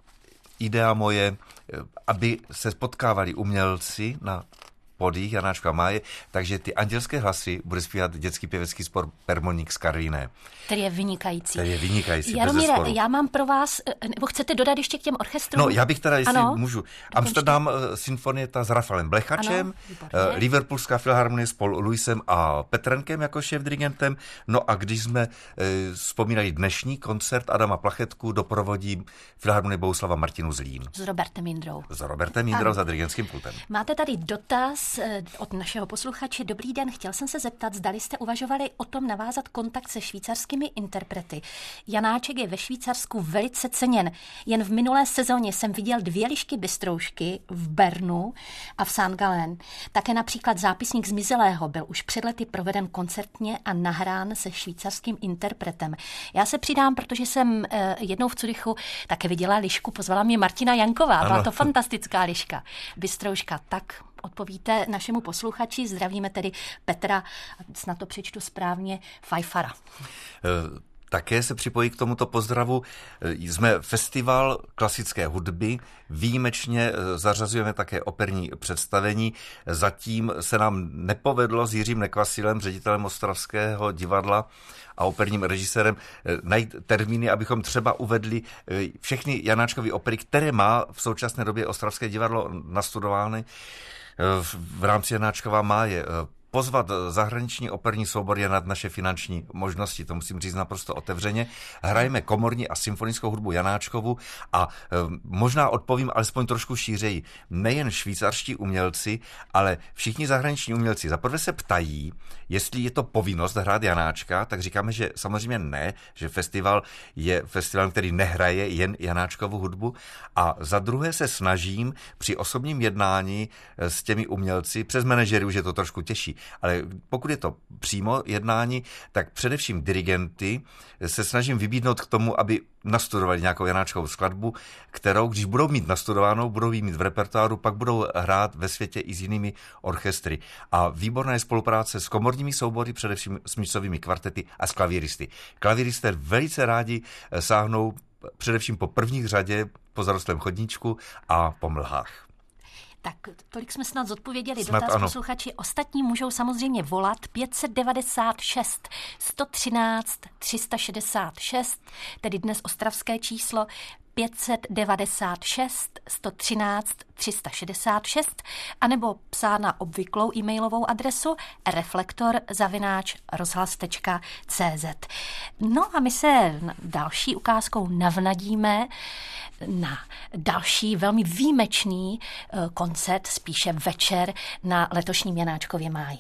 idea moje, aby se potkávali umělci na podích Janáčka máje, takže ty andělské hlasy bude zpívat dětský pěvecký spor Permoník z Karviné. Který je vynikající. Který je vynikající, Jaromíre, já mám pro vás, nebo chcete dodat ještě k těm orchestrům? No, já bych teda, jestli ano, můžu, Amsterdam symfonieta s Rafaelem Blechačem, ano, Liverpoolská filharmonie s Paul Lewisem a Petrenkem jako šéf-dirigentem, no a když jsme e, vzpomínali dnešní koncert Adama Plachetku, doprovodí filharmonie Bohuslava Martinu Zlín. S Robertem Jindrou. S Robertem Jindrou za dirigentským pultem. Máte tady dotaz od našeho posluchače. Dobrý den, chtěl jsem se zeptat, zdali jste uvažovali o tom navázat kontakt se švýcarskými interprety. Janáček je ve Švýcarsku velice ceněn. Jen v minulé sezóně jsem viděl dvě lišky bystroušky v Bernu a v Saint Gallen. Také například zápisník Zmizelého byl už před lety proveden koncertně a nahrán se švýcarským interpretem. Já se přidám, protože jsem jednou v Curychu také viděla lišku, pozvala mě Martina Janková. Byla to fantastická liška. Bystrouška, tak odpovíte našemu posluchači. Zdravíme tedy Petra, snad to přečtu správně, Fajfara. Také se připojí k tomuto pozdravu. Jsme festival klasické hudby, výjimečně zařazujeme také operní představení. Zatím se nám nepovedlo s Jiřím Nekvasilem, ředitelem Ostravského divadla a operním režisérem, najít termíny, abychom třeba uvedli všechny Janáčkovy opery, které má v současné době Ostravské divadlo nastudovány v rámci Janáčkova máje. Pozvat zahraniční operní soubor je nad naše finanční možnosti, to musím říct naprosto otevřeně. Hrajeme komorní a symfonickou hudbu Janáčkovu a e, možná odpovím alespoň trošku šířeji. Nejen švýcarští umělci, ale všichni zahraniční umělci zaprvé se ptají, jestli je to povinnost hrát Janáčka, tak říkáme, že samozřejmě ne, že festival je festival, který nehraje jen Janáčkovu hudbu a za druhé se snažím při osobním jednání s těmi umělci, přes manažery už je to trošku těžší, Ale pokud je to přímo jednání, tak především dirigenty se snažím vybídnout k tomu, aby nastudovali nějakou janáčkovou skladbu, kterou, když budou mít nastudovánou, budou ji mít v repertoáru, pak budou hrát ve světě i s jinými orchestry. A výborná je spolupráce s komorními soubory, především s mísovými kvartety a s klavíristy. Klavíristé velice rádi sáhnou především po prvních řadě, po zarostlém chodníčku a po mlhách. Tak tolik jsme snad zodpověděli Snad dotaz ano. posluchači. Ostatní můžou samozřejmě volat pět set devadesát šest sto třináct tři sta šedesát šest, tedy dnes ostravské číslo pět set devadesát šest sto třináct tři sta šedesát šest, anebo psát na obvyklou e-mailovou adresu reflektor zavináč rozhlas tečka cé zet. No a my se další ukázkou navnadíme na další velmi výjimečný koncert, spíše večer na letošním Janáčkově máji.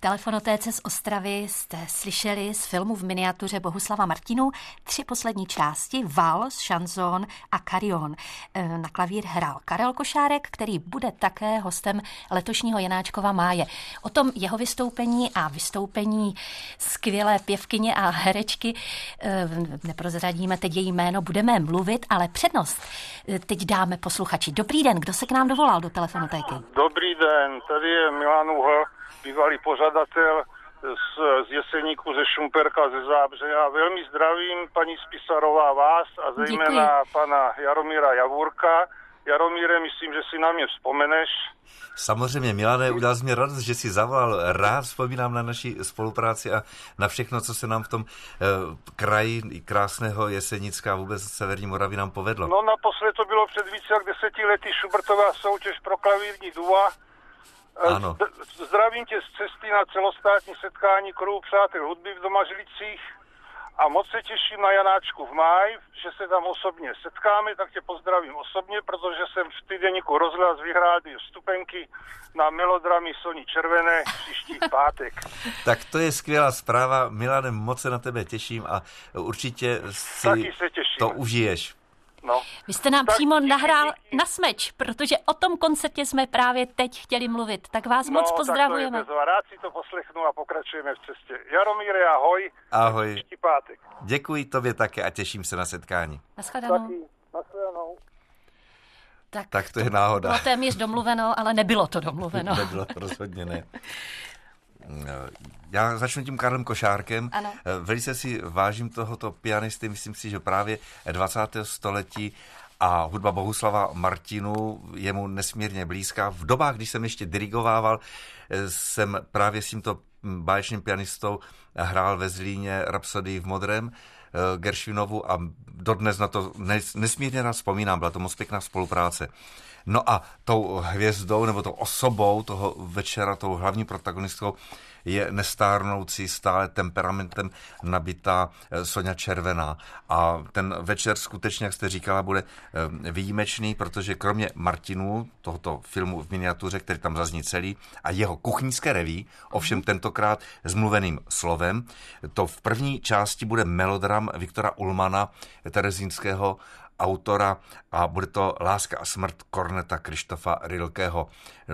telefonotéce z Ostravy jste slyšeli z filmu v miniatuře Bohuslava Martinů tři poslední části, Vals, Šanzón a Carillon. Na klavír hrál Karel Košárek, který bude také hostem letošního Janáčkova máje. O tom jeho vystoupení a vystoupení skvělé pěvkyně a herečky, neprozradíme teď její jméno, budeme mluvit, ale přednost teď dáme posluchači. Dobrý den, kdo se k nám dovolal do telefonotéky? Dobrý den, tady je Milan Uhl, bývalý pořadatel z, z Jeseníku, ze Šumperka, ze Zábře. Já velmi zdravím paní Spisarová vás a zejména Děkuji. Pana Jaromíra Javůrka. Jaromíre, myslím, že si na mě vzpomeneš. Samozřejmě, Milane, udělal jsi mě radost, že jsi zavolal. Rád vzpomínám na naši spolupráci a na všechno, co se nám v tom eh, kraji krásného Jesenicka a vůbec Severní Moravy nám povedlo. No naposled to bylo před více jak deseti lety Schubertová soutěž pro klavírní duo. Ano. Zdravím tě z cesty na celostátní setkání kruhu přátel hudby v Domažlicích a moc se těším na Janáčku v máji, že se tam osobně setkáme, tak tě pozdravím osobně, protože jsem v týdeníku Rozhlas vyhrál dvě vstupenky na melodramy Soni Červené příští pátek. Tak to je skvělá zpráva, Milane, moc se na tebe těším a určitě si to užiješ. No. Vy jste nám tak přímo díky, nahrál díky. Na smeč, protože o tom koncertě jsme právě teď chtěli mluvit. Tak vás no, moc pozdravujeme. Tak to je, rád si to poslechnu a pokračujeme v cestě. Jaromíre, ahoj. Ahoj. Příští pátek. Děkuji tobě také a těším se na setkání. Naschledanou. Taky, naschledanou. Tak, tak to je náhoda. Bylo téměř domluveno, ale nebylo to domluveno. Nebylo, rozhodně ne. Já začnu tím Karlem Košárkem. Ano. Velice si vážím tohoto pianisty, myslím si, že právě dvacátého století a hudba Bohuslava Martinů je mu nesmírně blízká. V dobách, když jsem ještě dirigovával, jsem právě s tímto báječným pianistou hrál ve Zlíně Rapsodii v modrém Gershwinovu a dodnes na to nesmírně rád vzpomínám, byla to moc pěkná spolupráce. No a tou hvězdou nebo tou osobou toho večera, tou hlavní protagonistkou je nestárnoucí, stále temperamentem nabitá Soňa Červená. A ten večer skutečně, jak jste říkala, bude výjimečný, protože kromě Martinů, tohoto filmu v miniatuře, který tam zazní celý, a jeho kuchyňské reví, ovšem tentokrát s mluveným slovem, to v první části bude melodram Viktora Ullmana, terezínského autora, a bude to Láska a smrt korneta Krištofa Rilkeho.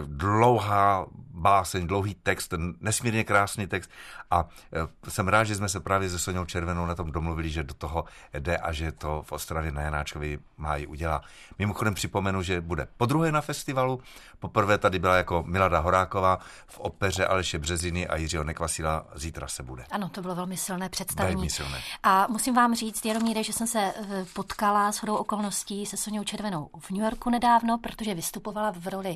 Dlouhá báseň, dlouhý text, nesmírně krásný text a jsem rád, že jsme se právě se Soňou Červenou na tom domluvili, že do toho jde a že to v Ostravě na Janáčkovi máji udělá. Mimochodem připomenu, že bude podruhé na festivalu. Poprvé tady byla jako Milada Horáková v opeře Aleše Březiny a Jiřího Nekvasila. Zítra se bude. Ano, to bylo velmi silné představení. Velmi silné. A musím vám říct, Jaromíre, že jsem se potkala shodou okolností se Soňou Červenou v New Yorku nedávno, protože vystupovala v roli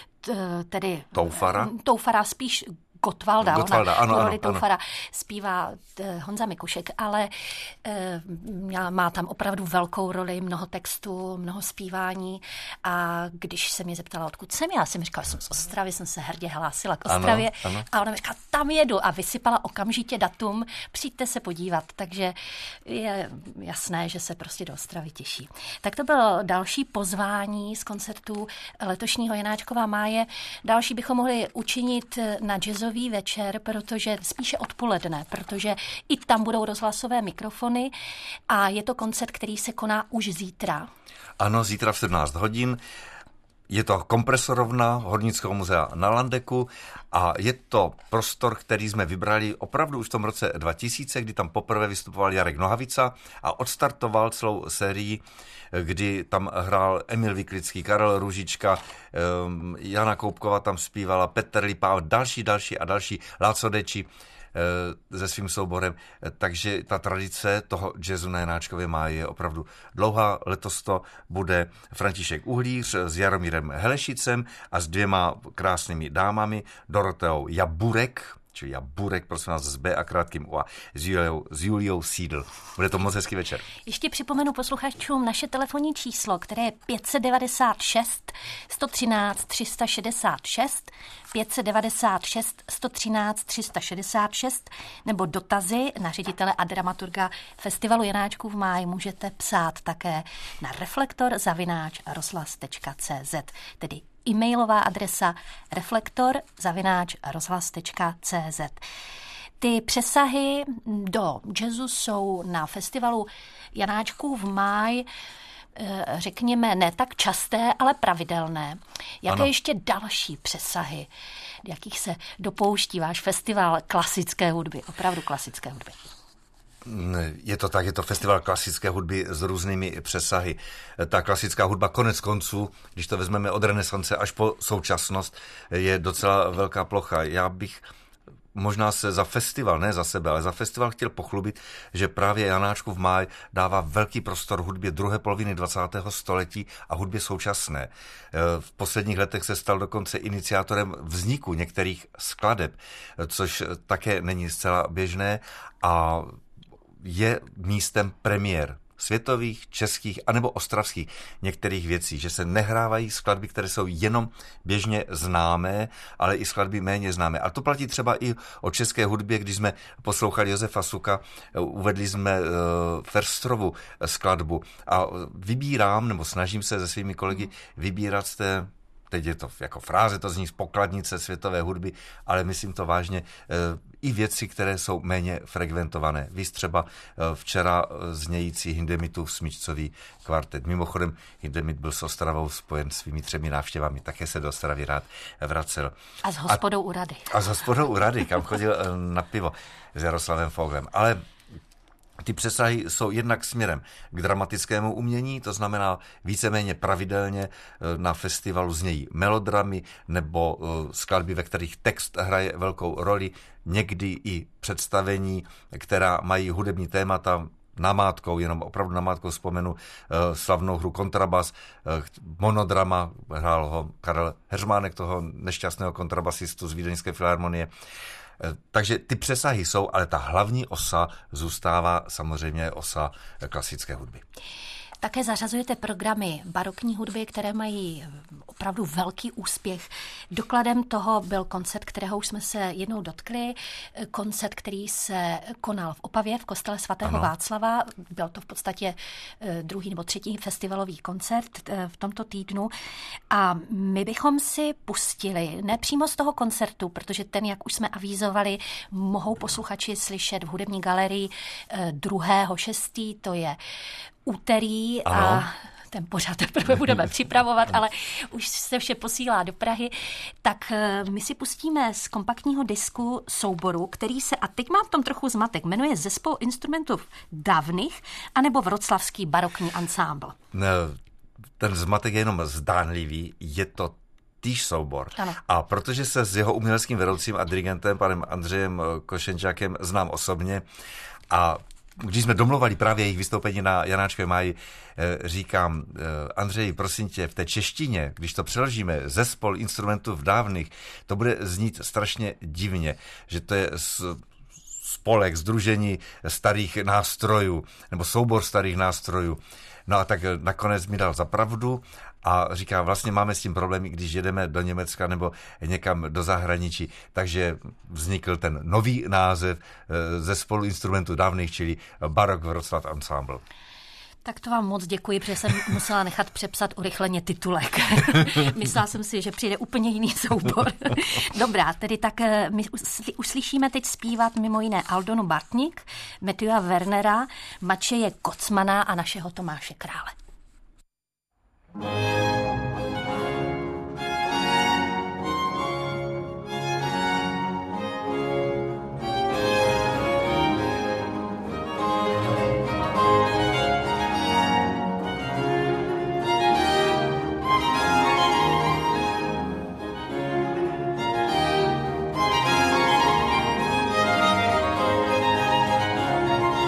tedy Toufara, Toufara spíš Gottwalda, Gottwalda, ona ano, roli ano, Toufara ano. Zpívá Honza Mikušek, ale e, má tam opravdu velkou roli, mnoho textů, mnoho zpívání a když se mě zeptala, odkud jsem, já jsem říkala, jsem z Ostravy, jsem se hrdě hlásila k Ostravě ano, ano. a ona mi říkala, tam jedu a vysypala okamžitě datum, přijďte se podívat, takže je jasné, že se prostě do Ostravy těší. Tak to bylo další pozvání z koncertu letošního Janáčkova máje. Další bychom mohli učinit na jazzový večer, protože spíše odpoledne, protože i tam budou rozhlasové mikrofony a je to koncert, který se koná už zítra. Ano, zítra v sedmnáct hodin. Je to kompresorovna Hornického muzea na Landeku a je to prostor, který jsme vybrali opravdu už v tom roce dva tisíce, kdy tam poprvé vystupoval Jarek Nohavica a odstartoval celou sérii, kdy tam hrál Emil Vyklický, Karel Růžička, Jana Koupková tam zpívala, Petr Lipa, další, další a další, Láco Deči se svým souborem. Takže ta tradice toho jazzu na Janáčkově máji je opravdu dlouhá. Letos to bude František Uhlíř s Jaromírem Helešicem a s dvěma krásnými dámami, Doroteou Jaburek, čili Jaburek, prosím vás, s B a krátkým U a s Juliou, s Juliou Sídl. Bude to moc hezký večer. Ještě připomenu posluchačům naše telefonní číslo, které je pět set devadesát šest sto třináct tři sta šedesát šest, pět set devadesát šest sto třináct tři sta šedesát šest, nebo dotazy na ředitele a dramaturga Festivalu Janáčků v máji můžete psát také na reflektor zavináč rozhlas tečka cé zet, tedy e-mailová adresa reflektor zavináč rozhlas tečka cé zet. Ty přesahy do jazzu jsou na festivalu Janáčkův máj, řekněme, ne tak časté, ale pravidelné. Jaké ano. ještě další přesahy, jakých se dopouští váš festival klasické hudby, opravdu klasické hudby? Je to tak, je to festival klasické hudby s různými přesahy. Ta klasická hudba konec konců, když to vezmeme od renesance až po současnost, je docela velká plocha. Já bych možná se za festival, ne za sebe, ale za festival chtěl pochlubit, že právě Janáčkův máj dává velký prostor hudbě druhé poloviny dvacátého století a hudbě současné. V posledních letech se stal dokonce iniciátorem vzniku některých skladeb, což také není zcela běžné a je místem premiér světových, českých anebo ostravských některých věcí, že se nehrávají skladby, které jsou jenom běžně známé, ale i skladby méně známé. A to platí třeba i o české hudbě, když jsme poslouchali Josefa Suka, uvedli jsme uh, Ferstrovu skladbu a vybírám, nebo snažím se se svými kolegy vybírat z té, teď je to jako fráze, to zní z pokladnice světové hudby, ale myslím to vážně, uh, i věci, které jsou méně frekventované. Víš třeba včera znějící Hindemitův smyčcový kvartet. Mimochodem Hindemith byl s Ostravou spojen svými třemi návštěvami, také se do Ostravy rád vracel. A s hospodou u Rady. A s hospodou u Rady, kam chodil na pivo s Jaroslavem Foglem. Ale ty přesahy jsou jednak směrem k dramatickému umění, to znamená víceméně pravidelně na festivalu znějí melodramy nebo skladby, ve kterých text hraje velkou roli, někdy i představení, která mají hudební témata. Namátkou, jenom opravdu namátkou vzpomenu slavnou hru Kontrabas, monodrama, hrál ho Karel Heřmánek, toho nešťastného kontrabasistu z Vídeňské filharmonie. Takže ty přesahy jsou, ale ta hlavní osa zůstává samozřejmě osa klasické hudby. Také zařazujete programy barokní hudby, které mají opravdu velký úspěch. Dokladem toho byl koncert, kterého už jsme se jednou dotkli, koncert, který se konal v Opavě v kostele svatého ano. Václava. Byl to v podstatě druhý nebo třetí festivalový koncert v tomto týdnu. A my bychom si pustili, ne přímo z toho koncertu, protože ten, jak už jsme avízovali, mohou posluchači slyšet v hudební galerii druhého šestého to je úterý ano. a ten pořád teprve budeme připravovat, ale už se vše posílá do Prahy, tak my si pustíme z kompaktního disku souboru, který se, a teď mám v tom trochu zmatek, jmenuje Zespol instrumentů Davných anebo Vroclavský barokní ansámbl. No, ten zmatek je jenom zdánlivý, je to týž soubor. Ano. A protože se s jeho uměleckým vedoucím a dirigentem, panem Andřejem Košenčákem, znám osobně a když jsme domluvali právě jejich vystoupení na Janáčkově máji, říkám, Andřej, prosím tě, v té češtině, když to přeložíme, Zespol instrumentů Dávných, to bude znít strašně divně, že to je spolek, sdružení starých nástrojů, nebo soubor starých nástrojů. No a tak nakonec mi dal za pravdu a říká, vlastně máme s tím problémy, když jedeme do Německa nebo někam do zahraničí. Takže vznikl ten nový název Zespolu instrumentů Dávných, čili Barok Wroclaw Ensemble. Tak to vám moc děkuji, protože jsem musela nechat přepsat urychleně titulek. Myslela jsem si, že přijde úplně jiný soubor. Dobrá, tedy tak my uslyšíme teď zpívat mimo jiné Aldonu Bartník, Matthewa Wernera, Mačeje Kocmana a našeho Tomáše Krále.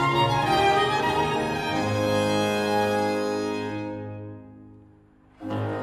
Thank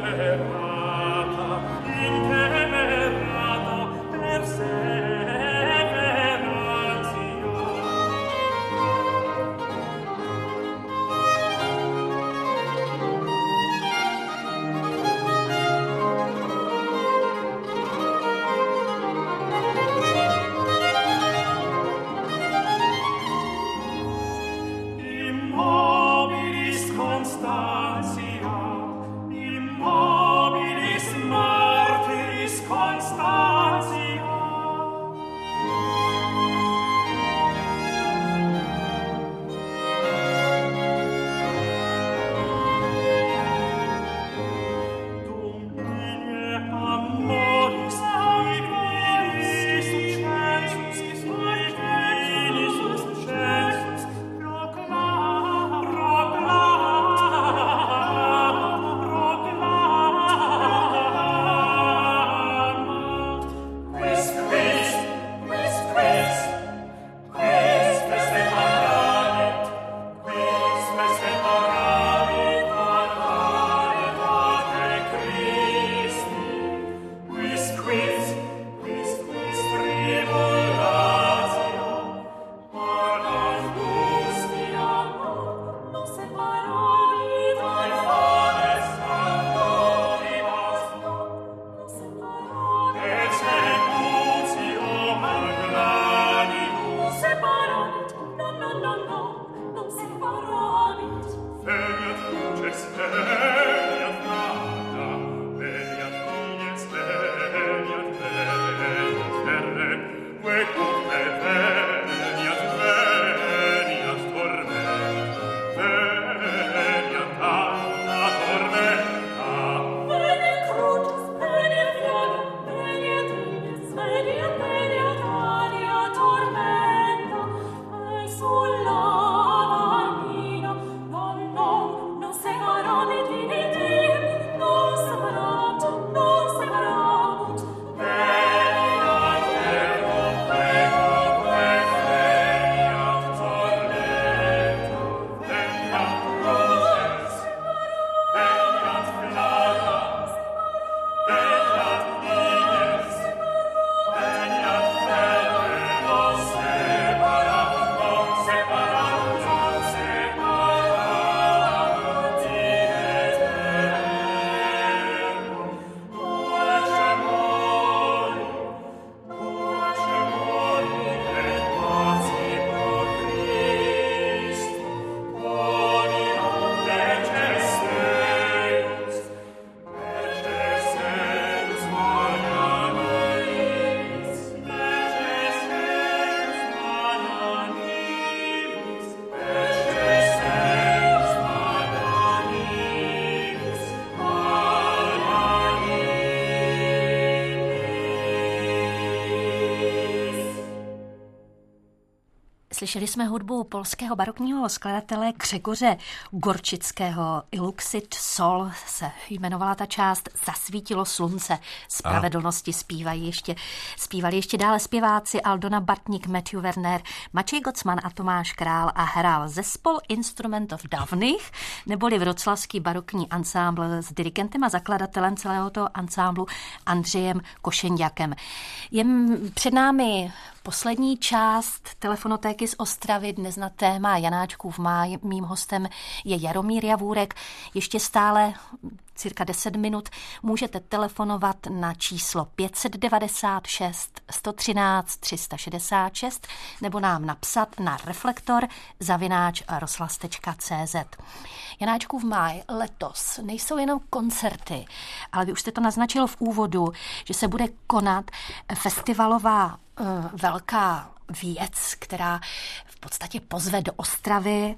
Slyšeli jsme hudbu polského barokního skladatele Grzegorze Gorčického. Iluxit Sol se jmenovala ta část. Zasvítilo slunce. Spravedlnosti zpívají ještě, zpívali ještě dále zpěváci Aldona Bartník, Matthew Werner, Maciej Gocman a Tomáš Král a hrál zespol Instrumentov Dawnych, neboli vroclavský barokní ansámbl s dirigentem a zakladatelem celého toho ansámblu Andřejem Košenďákem. Je před námi poslední část telefonotéky z Ostravy, dnes na téma Janáčkův máj. Mým hostem je Jaromír Javůrek. Ještě stále cirka deset minut můžete telefonovat na číslo pět set devadesát šest sto třináct tři sta šedesát šest nebo nám napsat na reflektor zavináč rozhlas tečka cé zet. Janáčkův máj letos nejsou jenom koncerty, ale vy už jste to naznačil v úvodu, že se bude konat festivalová uh, velká věc, která v podstatě pozve do Ostravy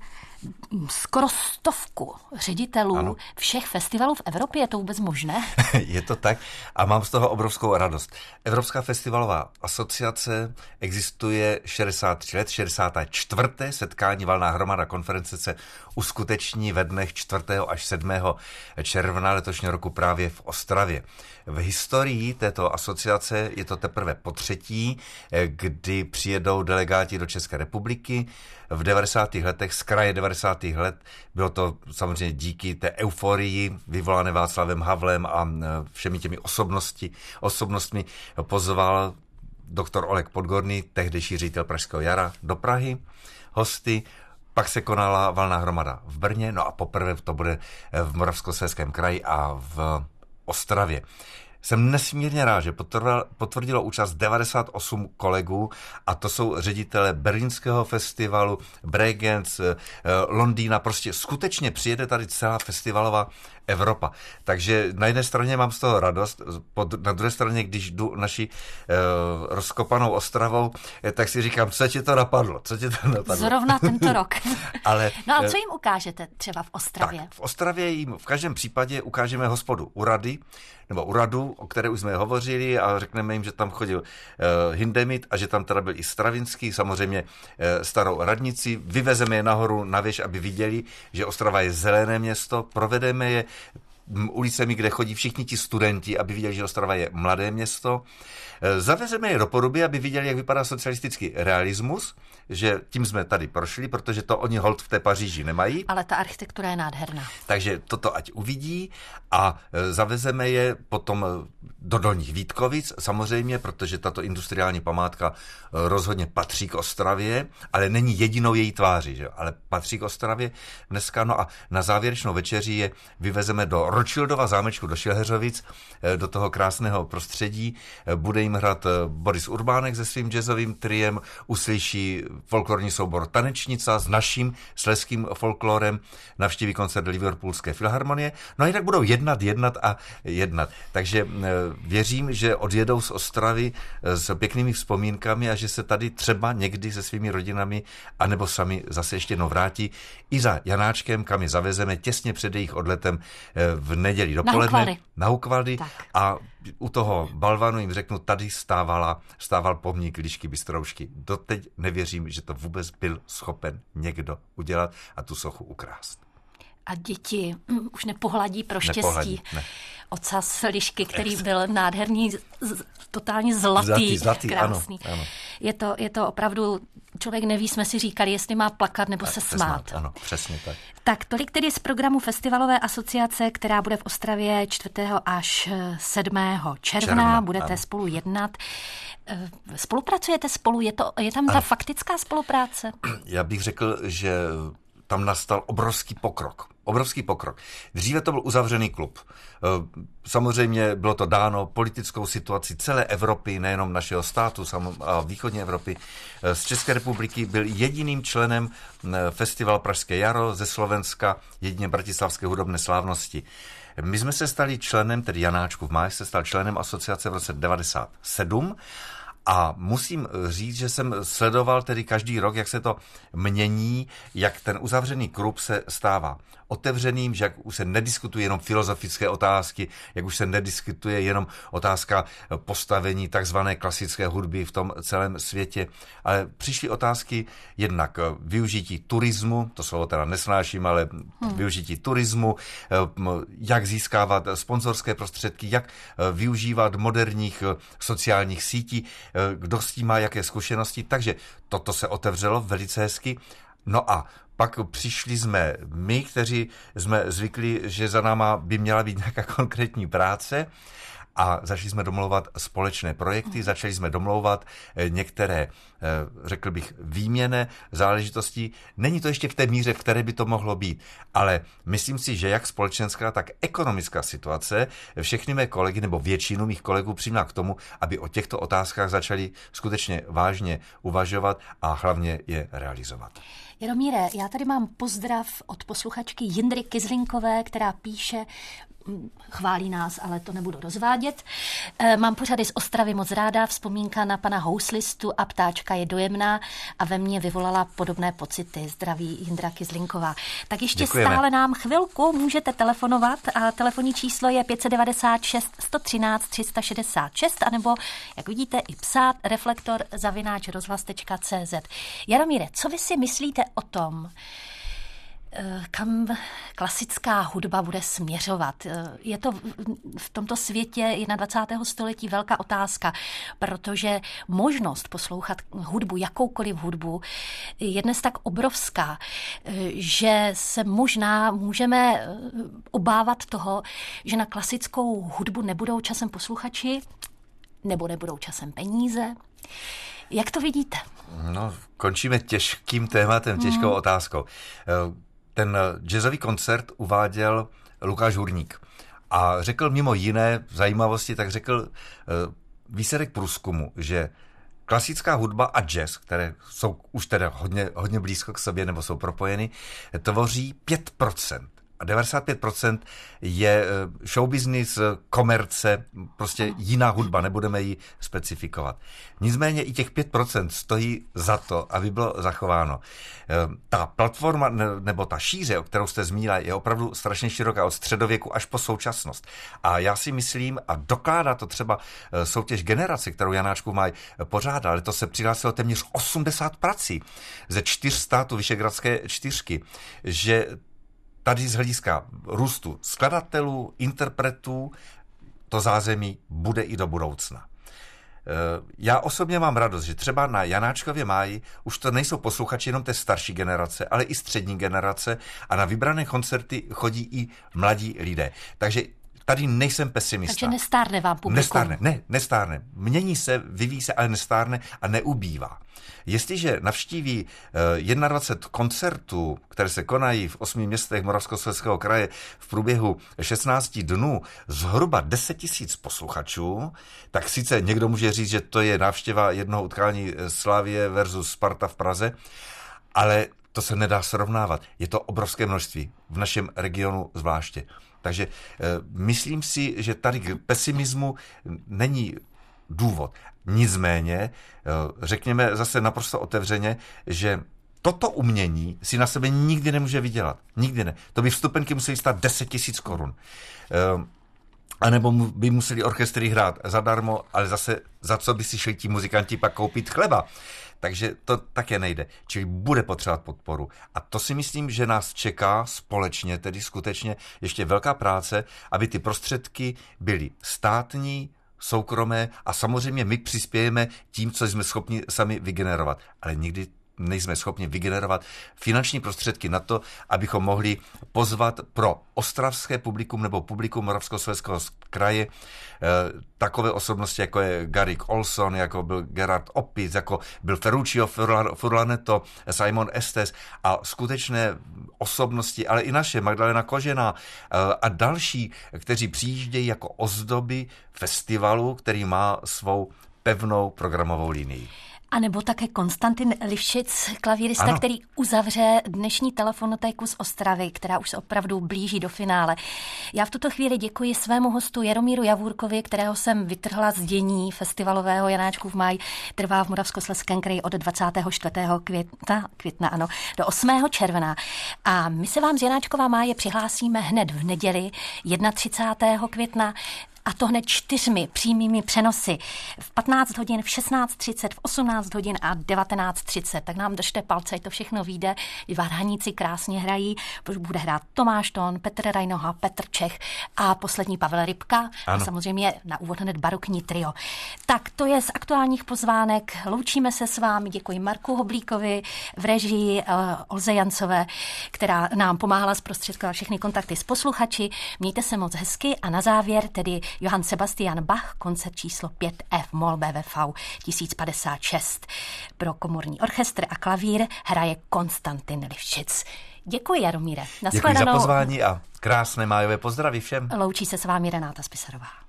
skoro stovku ředitelů ano. všech festivalů v Evropě. Je to vůbec možné? Je to tak a mám z toho obrovskou radost. Evropská festivalová asociace existuje šedesát tři let, šedesátá čtvrtá setkání valná hromada konference se uskuteční ve dnech čtvrtého až sedmého června letošního roku právě v Ostravě. V historii této asociace je to teprve po třetí, kdy přijedou delegáti do České republiky. V devadesátých letech z kraje devadesát devadesátých let. Bylo to samozřejmě díky té euforii vyvolané Václavem Havlem a všemi těmi osobnosti, osobnostmi pozval doktor Oleg Podgorný, tehdejší ředitel Pražského jara, do Prahy hosty. Pak se konala valná hromada v Brně, no a poprvé to bude v Moravskoslezském kraji a v Ostravě. Jsem nesmírně rád, že potvrdilo účast devadesát osm kolegů a to jsou ředitele Berlínského festivalu, Bregenz, Londýna, prostě skutečně přijede tady celá festivalová Evropa. Takže na jedné straně mám z toho radost, pod, na druhé straně, když jdu naší eh, rozkopanou Ostravou, eh, tak si říkám, co tě to napadlo? Co tě to napadlo? Zrovna tento rok. Ale, no a co jim ukážete třeba v Ostravě? Tak, v Ostravě jim v každém případě ukážeme hospodu u Rady, nebo u Radu, o které už jsme hovořili a řekneme jim, že tam chodil eh, Hindemith a že tam teda byl i Stravinský, samozřejmě eh, starou radnici. Vyvezeme je nahoru na věž, aby viděli, že Ostrava je zelené město, provedeme je ulicemi, kde chodí všichni ti studenti, aby viděli, že Ostrava je mladé město. Zavezeme je do Poruby, aby viděli, jak vypadá socialistický realismus, že tím jsme tady prošli, protože to oni holt v té Paříži nemají. Ale ta architektura je nádherná. Takže toto ať uvidí a zavezeme je potom do Dolních Vítkovic, samozřejmě, protože tato industriální památka rozhodně patří k Ostravě, ale není jedinou její tváří, že? Ale patří k Ostravě dneska. No a na závěrečnou večeři je vyvezeme do Rothschildova zámečku do Šilheřovic, do toho krásného prostředí. Bude jim hrát Boris Urbánek se svým jazzovým triem, uslyší folklorní soubor Tanečnica s naším slezským folklorem, navštíví koncert Liverpoolské filharmonie. No a jinak budou jednat, jednat a jednat. Takže věřím, že odjedou z Ostravy s pěknými vzpomínkami a že se tady třeba někdy se svými rodinami anebo sami zase ještě jednou vrátí i za Janáčkem, kam je zavezeme těsně před jejich odletem v neděli dopoledne na Hukvaldy a u toho balvanu jim řeknu, tady stávala, stával pomník Lišky Bystroušky. Doteď nevěřím, že to vůbec byl schopen někdo udělat a tu sochu ukrást. A děti mm, už nepohladí pro štěstí. Nepohladí, ne. Ocas Lišky, který byl nádherný, z, totálně zlatý, zlatý, zlatý krásný. Ano, ano. Je to, je to opravdu, člověk neví, jsme si říkali, jestli má plakat nebo se, se smát. smát. Ano, přesně tak. Tak tolik tedy z programu Festivalové asociace, která bude v Ostravě čtvrtého až sedmého června. června Budete ano. spolu jednat. Spolupracujete spolu? Je, to, je tam ta ano. faktická spolupráce? Já bych řekl, že tam nastal obrovský pokrok. Obrovský pokrok. Dříve to byl uzavřený klub. Samozřejmě bylo to dáno politickou situací celé Evropy, nejenom našeho státu a východní Evropy. Z České republiky byl jediným členem festival Pražské jaro, ze Slovenska jedině Bratislavské hudobné slávnosti. My jsme se stali členem, tedy Janáčkův máj se stal členem asociace v roce devadesát sedm. A musím říct, že jsem sledoval tedy každý rok, jak se to mění, jak ten uzavřený klub se stává otevřeným, že jak už se nediskutují jenom filozofické otázky, jak už se nediskutuje jenom otázka postavení takzvané klasické hudby v tom celém světě, ale přišly otázky jednak využití turismu, to slovo teda nesnáším, ale hmm. využití turismu, jak získávat sponzorské prostředky, jak využívat moderních sociálních sítí, kdo s tím má jaké zkušenosti, takže toto se otevřelo velice hezky. No a pak přišli jsme my, kteří jsme zvykli, že za náma by měla být nějaká konkrétní práce a začali jsme domlouvat společné projekty, začali jsme domlouvat některé, řekl bych, výměnné záležitosti. Není to ještě v té míře, v které by to mohlo být, ale myslím si, že jak společenská, tak ekonomická situace všechny mé kolegy nebo většinu mých kolegů přijímá k tomu, aby o těchto otázkách začali skutečně vážně uvažovat a hlavně je realizovat. Jaromíre, já tady mám pozdrav od posluchačky Jindry Kyzlinkové, která píše, chválí nás, ale to nebudu rozvádět. Mám pořady z Ostravy moc ráda, vzpomínka na pana houslistu a ptáčka je dojemná a ve mně vyvolala podobné pocity. Zdraví Jindra Kyzlinková. Tak ještě Děkujeme. Stále nám chvilku můžete telefonovat a telefonní číslo je pět set devadesát šest sto třináct tři sta šedesát šest anebo, jak vidíte, i psát reflektor zavináč rozhlas tečka cé zet. Jaromíre, co vy si myslíte o tom, kam klasická hudba bude směřovat. Je to v tomto světě dvacátého prvního století velká otázka, protože možnost poslouchat hudbu, jakoukoliv hudbu, je dnes tak obrovská, že se možná můžeme obávat toho, že na klasickou hudbu nebudou časem posluchači, nebo nebudou časem peníze. Jak to vidíte? No, končíme těžkým tématem, těžkou hmm. otázkou. Ten jazzový koncert uváděl Lukáš Hurník a řekl mimo jiné zajímavosti, tak řekl výsledek průzkumu, že klasická hudba a jazz, které jsou už teda hodně, hodně blízko k sobě nebo jsou propojeny, tvoří pět procent. A devadesát pět procent je show business, komerce, prostě jiná hudba, nebudeme ji specifikovat. Nicméně i těch pět procent stojí za to, aby bylo zachováno. Ta platforma nebo ta šíře, o kterou jste zmínila, je opravdu strašně široká od středověku až po současnost. A já si myslím, a dokládá to třeba soutěž Generace, kterou Janáčkův máj pořádá, ale to se přihlásilo téměř osmdesát prací ze čtyř států Vyšehradské čtyřky, že tady z hlediska růstu skladatelů, interpretů, to zázemí bude i do budoucna. Já osobně mám radost, že třeba na Janáčkově máji už to nejsou posluchači jenom té starší generace, ale i střední generace a na vybrané koncerty chodí i mladí lidé. Takže tady nejsem pesimista. Takže nestárne vám publikum. Nestárne, ne, nestárne. Mění se, vyvíjí se, ale nestárne a neubývá. Jestliže navštíví dvacet jedna koncertů, které se konají v osmi městech Moravskoslezského kraje v průběhu šestnácti dnů, zhruba deset tisíc posluchačů, tak sice někdo může říct, že to je návštěva jednoho utkání Slavie versus Sparta v Praze, ale to se nedá srovnávat. Je to obrovské množství, v našem regionu zvláště. Takže e, myslím si, že tady k pesimismu není důvod. Nicméně, e, řekněme zase naprosto otevřeně, že toto umění si na sebe nikdy nemůže vydělat. Nikdy ne. To by vstupenky museli stát deset tisíc korun. E, A nebo by museli orchestry hrát zadarmo, ale zase za co by si šli ti muzikanti pak koupit chleba. Takže to také nejde. Čili bude potřebovat podporu. A to si myslím, že nás čeká společně, tedy skutečně ještě velká práce, aby ty prostředky byly státní, soukromé a samozřejmě my přispějeme tím, co jsme schopni sami vygenerovat. Ale nikdy nejsme schopni vygenerovat finanční prostředky na to, abychom mohli pozvat pro ostravské publikum nebo publikum Moravskoslezského kraje eh, takové osobnosti, jako je Garrick Olson, jako byl Gerard Opitz, jako byl Ferruccio Furlaneto, Simon Estes a skutečné osobnosti, ale i naše, Magdalena Kožená eh, a další, kteří přijíždějí jako ozdoby festivalu, který má svou pevnou programovou linii. A nebo také Konstantin Livšic, klavírista, ano, který uzavře dnešní telefonotéku z Ostravy, která už se opravdu blíží do finále. Já v tuto chvíli děkuji svému hostu Jaromíru Javůrkovi, kterého jsem vytrhla z dění festivalového Janáčkův máj, trvá v Moravskoslezském kraji od dvacátého čtvrtého května, května ano, do osmého června. A my se vám z Janáčkova máje přihlásíme hned v neděli třicátého prvního května, a to hned čtyřmi přímými přenosy. V patnáct hodin, v šestnáct třicet, v osmnáct hodin a devatenáct třicet. Tak nám držte palce, to všechno vyjde. Varhaníci krásně hrají. Bude hrát Tomáš Ton, Petr Rajnoha, Petr Čech a poslední Pavel Rybka. Ano. A samozřejmě na úvod hned barokní trio. Tak to je z aktuálních pozvánek. Loučíme se s vámi. Děkuji Marku Hoblíkovi v režii uh, Olze Jancové, která nám pomáhala zprostředkovat všechny kontakty s posluchači. Mějte se moc hezky a na závěr tedy Johann Sebastian Bach, koncert číslo pět F Moll B V V tisíc padesát šest. Pro komorní orchestr a klavír hraje Konstantin Livšic. Děkuji, Jaromíre. Děkuji za pozvání a krásné májové pozdraví všem. Loučí se s vámi Renáta Spisarová.